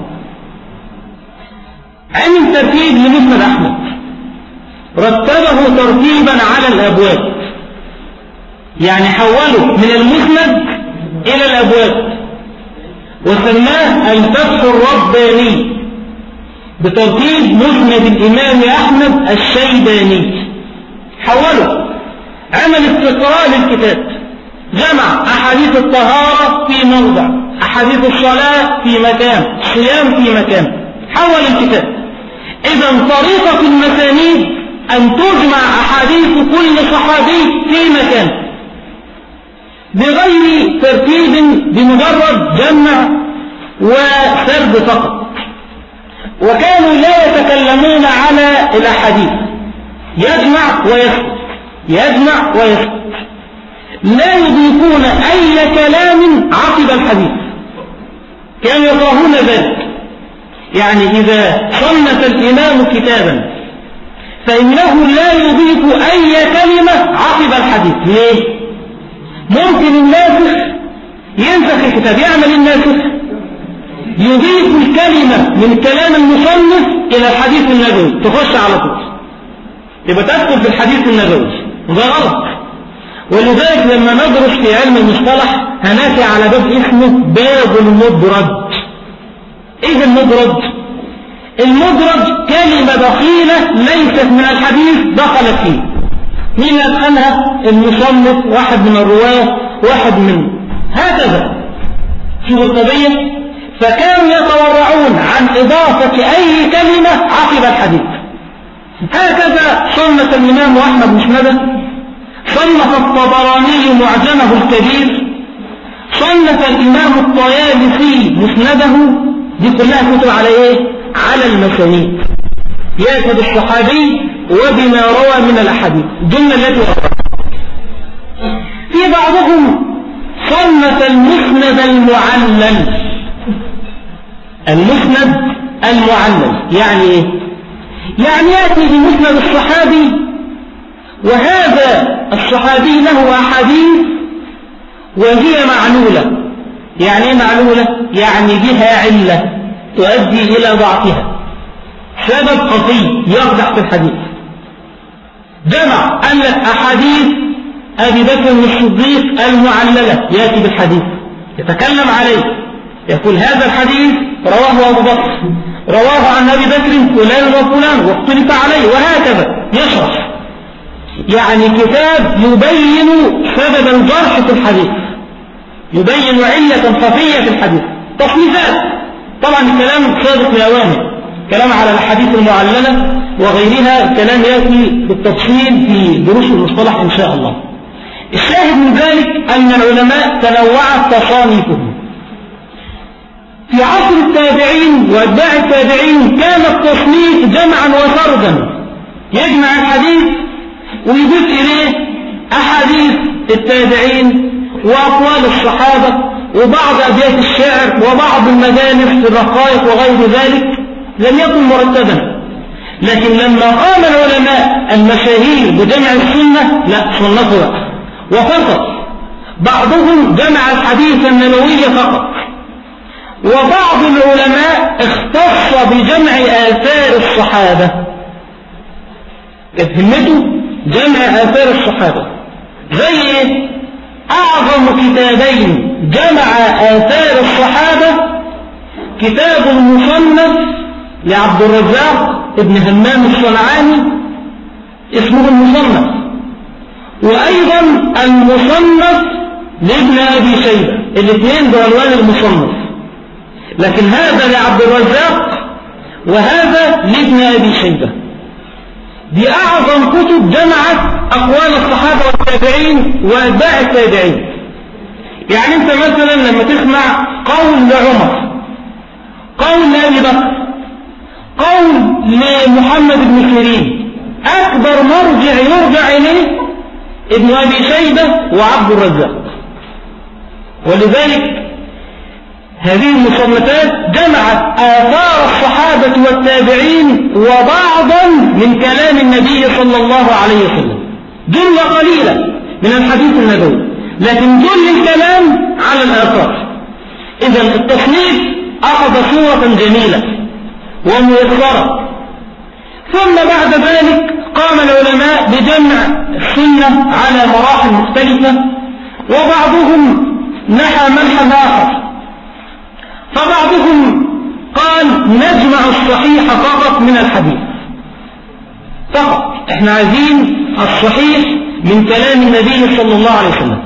A: عمل ترتيب لمسند أحمد، رتبه ترتيبا على الأبواب، يعني حوله من المسند إلى الأبواب، وسماه الفتح الرباني بترتيب مسند الإمام أحمد الشيباني. حوله، عمل استقراء للكتاب، جمع أحاديث الطهارة في موضع، أحاديث الصلاة في مكان، الصيام في مكان، حول الكتاب. إذا طريقة المسانيد أن تجمع أحاديث كل صحابي في مكان بغير ترتيب، بمجرد جمع وسرد فقط. وكانوا لا يتكلمون على الأحاديث، يجمع ويسكت يجمع ويسكت، لا يضيفون أي كلام عقب الحديث. كانوا يكرهون ذلك. يعني إذا صنف الإمام كتابا فإنه لا يضيف أي كلمة عقب الحديث. ليه؟ ممكن الناسخ ينسخ الكتاب، يعمل الناسخ يضيف الكلمة من كلام المصنف إلى الحديث النبوي، تخش على طول يبقى تدخل في الحديث النبوي، وده غلط. ولذلك لما ندرس في علم المصطلح هناتي على باب اسمه باب المدرج. ايه المدرج؟ المدرج كلمة دخيلة ليست من الحديث دخلت فيه. مين أدخلها؟ المصنف، واحد من الرواة، واحد من هكذا. شوف القضية. فكانوا يتورعون عن إضافة أي كلمة عقب الحديث. هكذا صنف الإمام أحمد مسنده، صنف الطبراني معجمه الكبير، صنف الإمام الطيالسي مسنده. دي كلها كتب على إيه؟ على المسانيد، يأتي بالصحابي وبما روى من الأحاديث الجملة التي روى. في بعضهم صنف المسند المعلل. المسند المعلل يعني إيه؟ يعني يأتي بمسند الصحابي، وهذا الصحابي له أحاديث وهي معلولة. يعني ايه معلولة؟ يعني بها علة تؤدي إلى ضعفها، سبب خفي يقدح في الحديث. جمع قال لك أحاديث أبي بكر الصديق المعللة، يأتي بالحديث يتكلم عليه، يقول هذا الحديث رواه أبو بكر، رواه عن أبي بكر فلان وفلان واختلف عليه، وهكذا يشرح. يعني كتاب يبين سبب الجرح في الحديث، يبين علة خفية في الحديث. تصنيفات طبعا الكلام سابق لأوانه، كلام على الحديث المعللة وغيرها كلام يأتي بالتفصيل في دروس المصطلح إن شاء الله. الشاهد من ذلك أن العلماء تنوعت تصانيفهم. في عصر التابعين وأتباع التابعين كان التصنيف جمعا وفردا، يجمع الحديث ويضيف إليه أحاديث التابعين وأقوال الصحابة وبعض أبيات الشعر وبعض المجالس في الرقائق وغير ذلك، لم يكن مرتبا. لكن لما قام العلماء المشاهير بجمع السنة لا صنفوا بقى وفقط. بعضهم جمع الحديث النبوي فقط، وبعض العلماء اختص بجمع آثار الصحابة، همته جمع آثار الصحابة. زي أعظم كتابين جمع آثار الصحابة كتاب المصنف لعبد الرزاق ابن همام الصنعاني اسمه المصنف، وأيضا المصنف لابن أبي شيبة، الاثنين بعنوان المصنف، لكن هذا لعبد الرزاق وهذا لابن أبي شيبة. دي أعظم كتب جمعت أقوال الصحابة والتابعين وأتباع التابعين. يعني أنت مثلا لما تسمع قول لعمر، قول لأبي بكر، قول لمحمد بن سيرين، أكبر مرجع يرجع إليه ابن أبي شيبة وعبد الرزاق. ولذلك هذه المصنفات جمعت آثار الصحابة والتابعين وبعضا من كلام النبي صلى الله عليه وسلم، جملة قليلة من الحديث النبوي لكن جل الكلام على الآثار. إذن التصنيف أخذ صورة جميلة وميسرة. ثم بعد ذلك قام العلماء بجمع السنة على مراحل مختلفة، وبعضهم نحى منحا آخر. فبعضهم قال نجمع الصحيح فقط من الحديث، فقط احنا عايزين الصحيح من كلام النبي صلى الله عليه وسلم.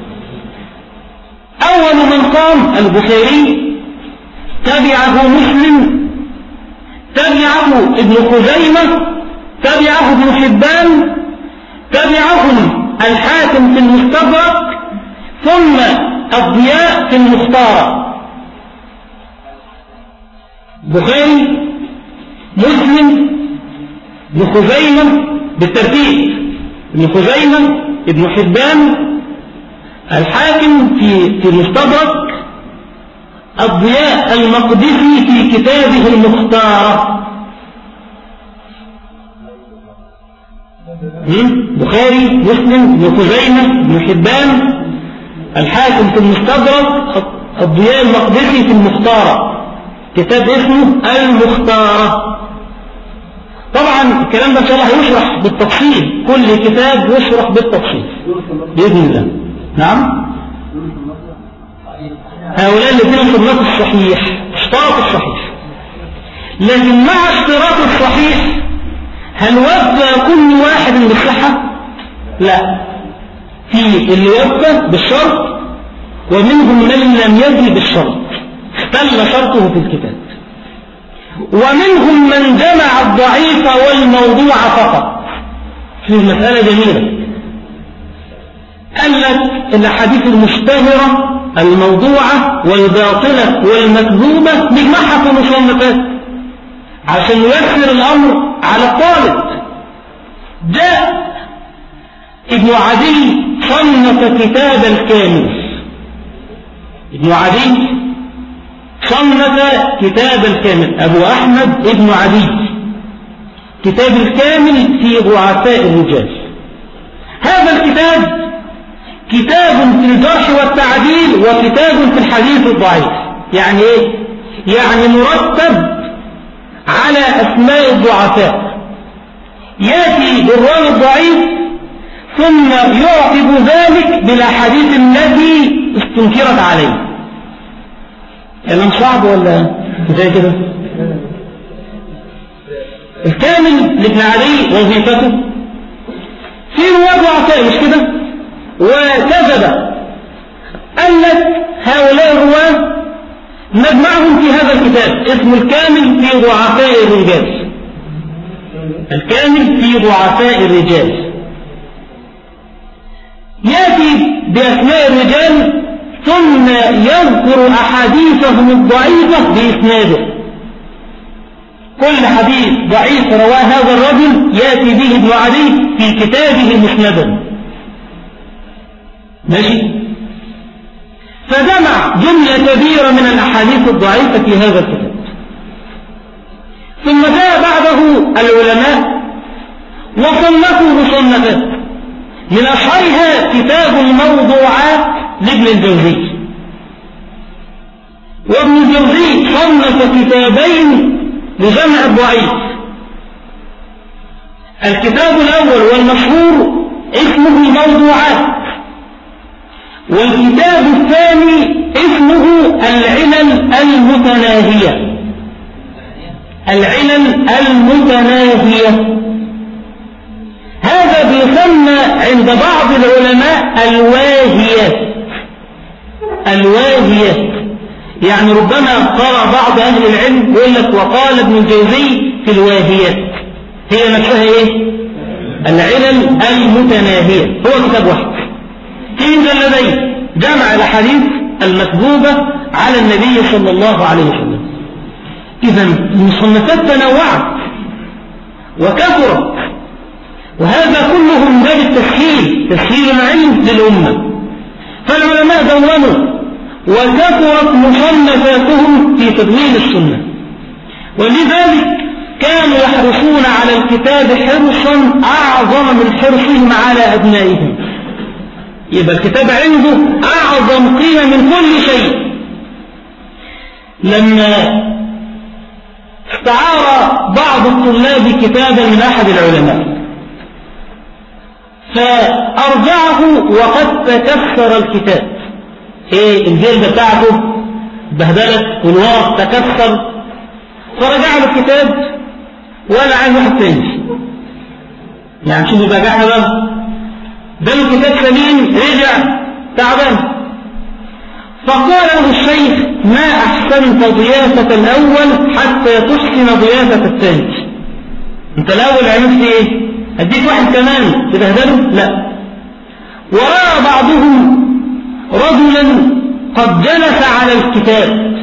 A: أول من قام البخاري، تبعه مسلم، تبعه ابن خزيمة، تبعه ابن حبان، تبعهم الحاكم في المستدرك، ثم الضياء في المختارة. بخاري، مسلم، ابن خزيمة بالترتيب، ابن خزيمة، ابن حبان، الحاكم في المستدرك، الضياء المقدسي في كتابه المختارة. بخاري، مسلم، ابن خزيمة، ابن حبان، الحاكم في المستدرك، الضياء المقدسي في المختارة، كتاب اسمه المختارة. طبعا الكلام ده ان شاء الله هيشرح بالتفصيل، كل كتاب يشرح بالتفصيل بإذن الله. نعم، هؤلاء الذين صنفوا الصحيح اشتراط الصحيح، لكن مع اشتراط الصحيح هل وفى كل واحد بالصحة؟ لا، في اللي وفى بالشرط ومنهم من لم يفي بالشرط، اختل شرطه في الكتاب، ومنهم من جمع الضعيف والموضوع فقط. في المسألة جميلة، قال لك الأحاديث المشتهرة الموضوعة والباطلة والمكذوبة نجمعها في مصنفات عشان ييسر الأمر على الطالب. جاء ابن عدي صنف كتاب الكامل، ابن عدي صنف كتاب الكامل، أبو أحمد ابن عدي، كتاب الكامل في ضعفاء الرجال. هذا الكتاب كتاب في الجرح والتعديل وكتاب في الحديث الضعيف. يعني ايه؟ يعني مرتب على اسماء الضعفاء، ياتي بالراوي الضعيف ثم يعقب ذلك بالاحاديث التي استنكرت عليه. كلام صعب ولا زي كده؟ الكامل لابن عدي وظيفته في رواه ضعفاء مش كده، وكذب ألت هؤلاء الرواه نجمعهم في هذا الكتاب اسمه الكامل في ضعفاء الرجال. الكامل في ضعفاء الرجال يأتي بأسماء الرجال ثم يذكر أحاديثهم الضعيفة بإسناده. كل حديث ضعيف رواه هذا الرجل يأتي به ابن عدي في كتابه مسندا. ماشي؟ فجمع جملة كبيرة من الأحاديث الضعيفة في هذا الكتاب. ثم جاء بعده العلماء وصنفوا مصنفات، من أشهرها كتاب الموضوعات لابن الجوزي. وابن الجوزي صنف كتابين لجمع الضعيف. الكتاب الأول والمشهور اسمه الموضوعات، والكتاب الثاني اسمه العلل المتناهية. العلل المتناهية هذا بيسمى عند بعض العلماء الواهيات. الواهيات يعني ربما قرأ بعض أهل العلم يقول لك وقال ابن الجوزي في الواهيات، هي نفسها ايه؟ العلل المتناهية. هو كتاب واحد في مجلدين جمع الأحاديث المكذوبة على النبي صلى الله عليه وسلم. إذا المصنفات تنوعت وكثرت، وهذا كله من باب التسهيل، تسهيل العلم للأمة. فالعلماء دونوا وكثرت مصنفاتهم في تدوين السنة، ولذلك كانوا يحرصون على الكتاب حرصا أعظم من حرصهم على أبنائهم. يبقى الكتاب عنده أعظم قيمة من كل شيء. لما استعار بعض الطلاب كتابا من أحد العلماء فأرجعه وقد تكسر الكتاب، الجلدة بتاعته بهدلت والورق تكسر، فرجع له الكتاب ولا عايز واحد تاني. يعني شوفوا بقى بقى ده الكتاب سليم رجع تعبان. فقال له الشيخ ما أحسنت ضيافة الأول حتى تحسن ضيافة الثاني. انت الأول عملت ايه؟ اديك واحد كمان تبهدله؟ لا. ورأى بعضهم رجلا قد جلس على الكتاب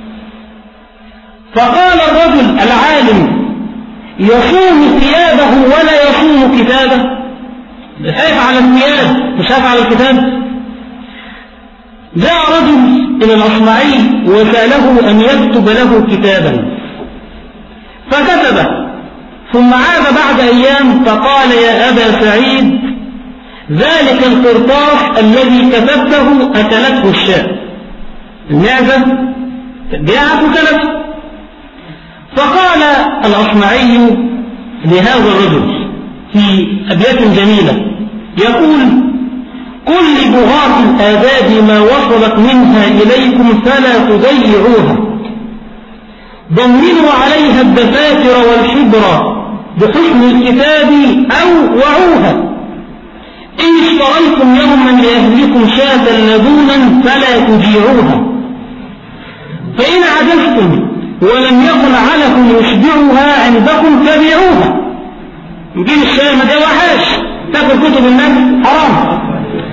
A: فقال الرجل العالم يصوم ثيابه ولا يصوم كتابه؟ خايف على الثياب مش خايف على الكتاب. جاء رجل إلى الأصمعي وسأله أن يكتب له كتابا فكتبه، ثم عاد بعد أيام فقال يا أبا سعيد ذلك القرطاس الذي كتبته أكلته الشاة، المعزة جاءت وكلته. فقال الأصمعي لهذا الرجل في أبيات جميلة يقول كل بغاة الآداب ما وصلت منها إليكم فلا تضيعوها، ضمنوا عليها الدفاتر والحبر بحسن الكتاب أو وعوها، إن اشتريتم يوما لأهلكم شاة لبونا فلا تجيعوها، فإن عجزتم ولم يكن علكم يشبعها عندكم فبيعوها. نجيب الشاة ما جوعهاش تاكل كتب الناس حرام.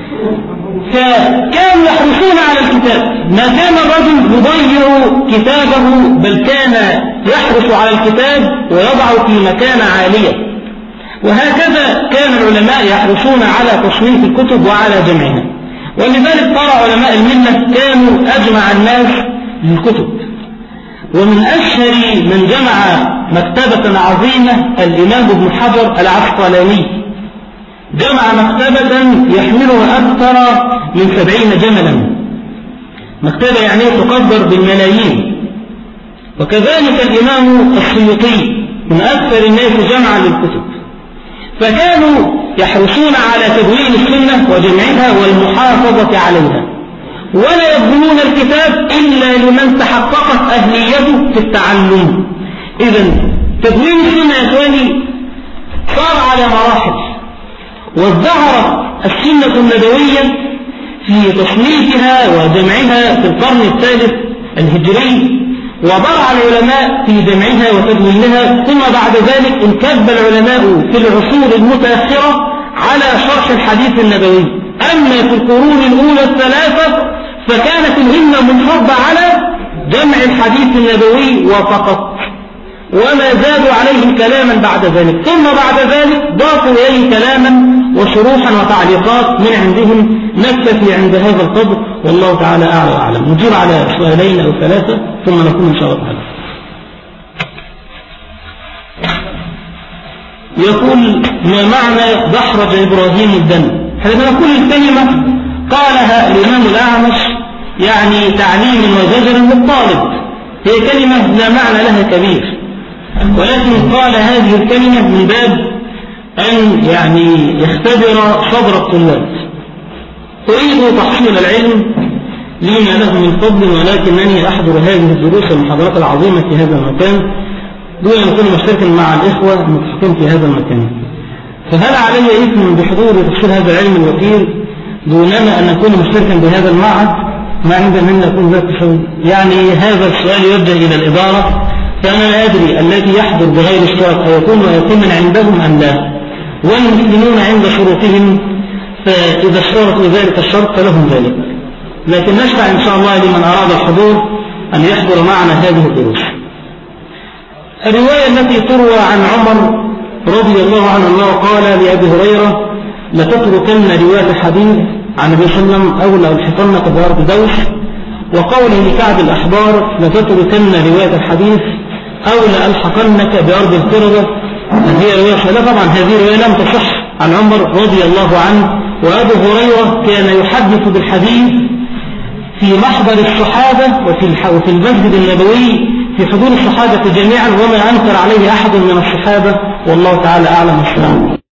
A: فكانوا يحرصون على الكتاب، ما كان الرجل يضيع كتابه بل كان يحرص على الكتاب ويضع في مكانة عالية. وهكذا كان العلماء يحرصون على تصنيف الكتب وعلى جمعها، ولذلك ترى علماء الملة كانوا أجمع الناس للكتب. ومن أشهر من جمع مكتبة عظيمة الإمام ابن حجر العسقلاني، جمع مكتبة يحملها أكثر من 70 جملا، مكتبة يعني تقدر بالملايين. وكذلك الإمام السيوطي من أكثر الناس جمعا للكتب، فكانوا يحرصون على تدوين السنة وجمعها والمحافظة عليها، ولا يقبلون الكتاب إلا لمن تحققت أهليته في التعلم. إذن تدوين السنة يا إخواني صار على مراحل، وازدهرت السنة النبوية في تصنيفها وجمعها في القرن الثالث الهجري، وبرع العلماء في جمعها وتدوينها، ثم بعد ذلك انكب العلماء في العصور المتأخرة على شرح الحديث النبوي. أما في القرون الأولى الثلاثة فكانت الهمة منصبة على جمع الحديث النبوي وفقط، وما زادوا عليه كلاما بعد ذلك، ثم بعد ذلك ضافوا إليه كلاما وشروحا وتعليقات من عندهم. نكتفي عند هذا القدر، والله تعالى أعلى وأعلم. نجيب على سؤالين أو ثلاثة ثم نكون إن شاء الله تعالى. يقول: ما معنى دحرج إبراهيم الدم؟ حينما نقول الكلمة قالها الإمام الأعمش يعني تعليم وزجر للطالب، هي كلمة لا معنى لها كبير، ولكن قال هذه الكلمة من باب أن يعني يختبر صبر الطلاب. أريد تحصيل العلم لما له من فضل، ولكنني أحضر هذه الدروس والمحاضرات العظيمة في هذا المكان دون أن أكون مشتركا مع الإخوة المتحقين في هذا المكان، فهل علي إثم بحضور تحصيل هذا العلم الوفير دونما أن أكون مشتركا بهذا المعهد؟ ما عندنا من أكون ذات شيء. يعني هذا السؤال يوجه إلى الإدارة، فأنا لا أدري الذي يحضر بغير اشتراك أيكون يتيما عندهم أم لا، والمسلمون عند شروطهم، فإذا اشترطوا ذلك الشرط فلهم ذلك، لكن نشفع إن شاء الله لمن أراد الحضور أن يحضر معنا هذه الدروس. الرواية التي تروى عن عمر رضي الله عنه أنه قال لأبي هريرة: لتتركن رواية حديث عن النبي صلى الله عليه وسلم أو لألحقنك بأرض دوس، وقوله لكعب الأحبار: لتتركن رواية الحديث أو لألحقنك بأرض القردة، هي رواية لا طبعا هذه الرواية لم تصح عن عمر رضي الله عنه. وأبو هريرة كان يحدث بالحديث في محضر الصحابة وفي المسجد النبوي في حضور الصحابة جميعا، وما أنكر عليه أحد من الصحابة، والله تعالى أعلم. السلام.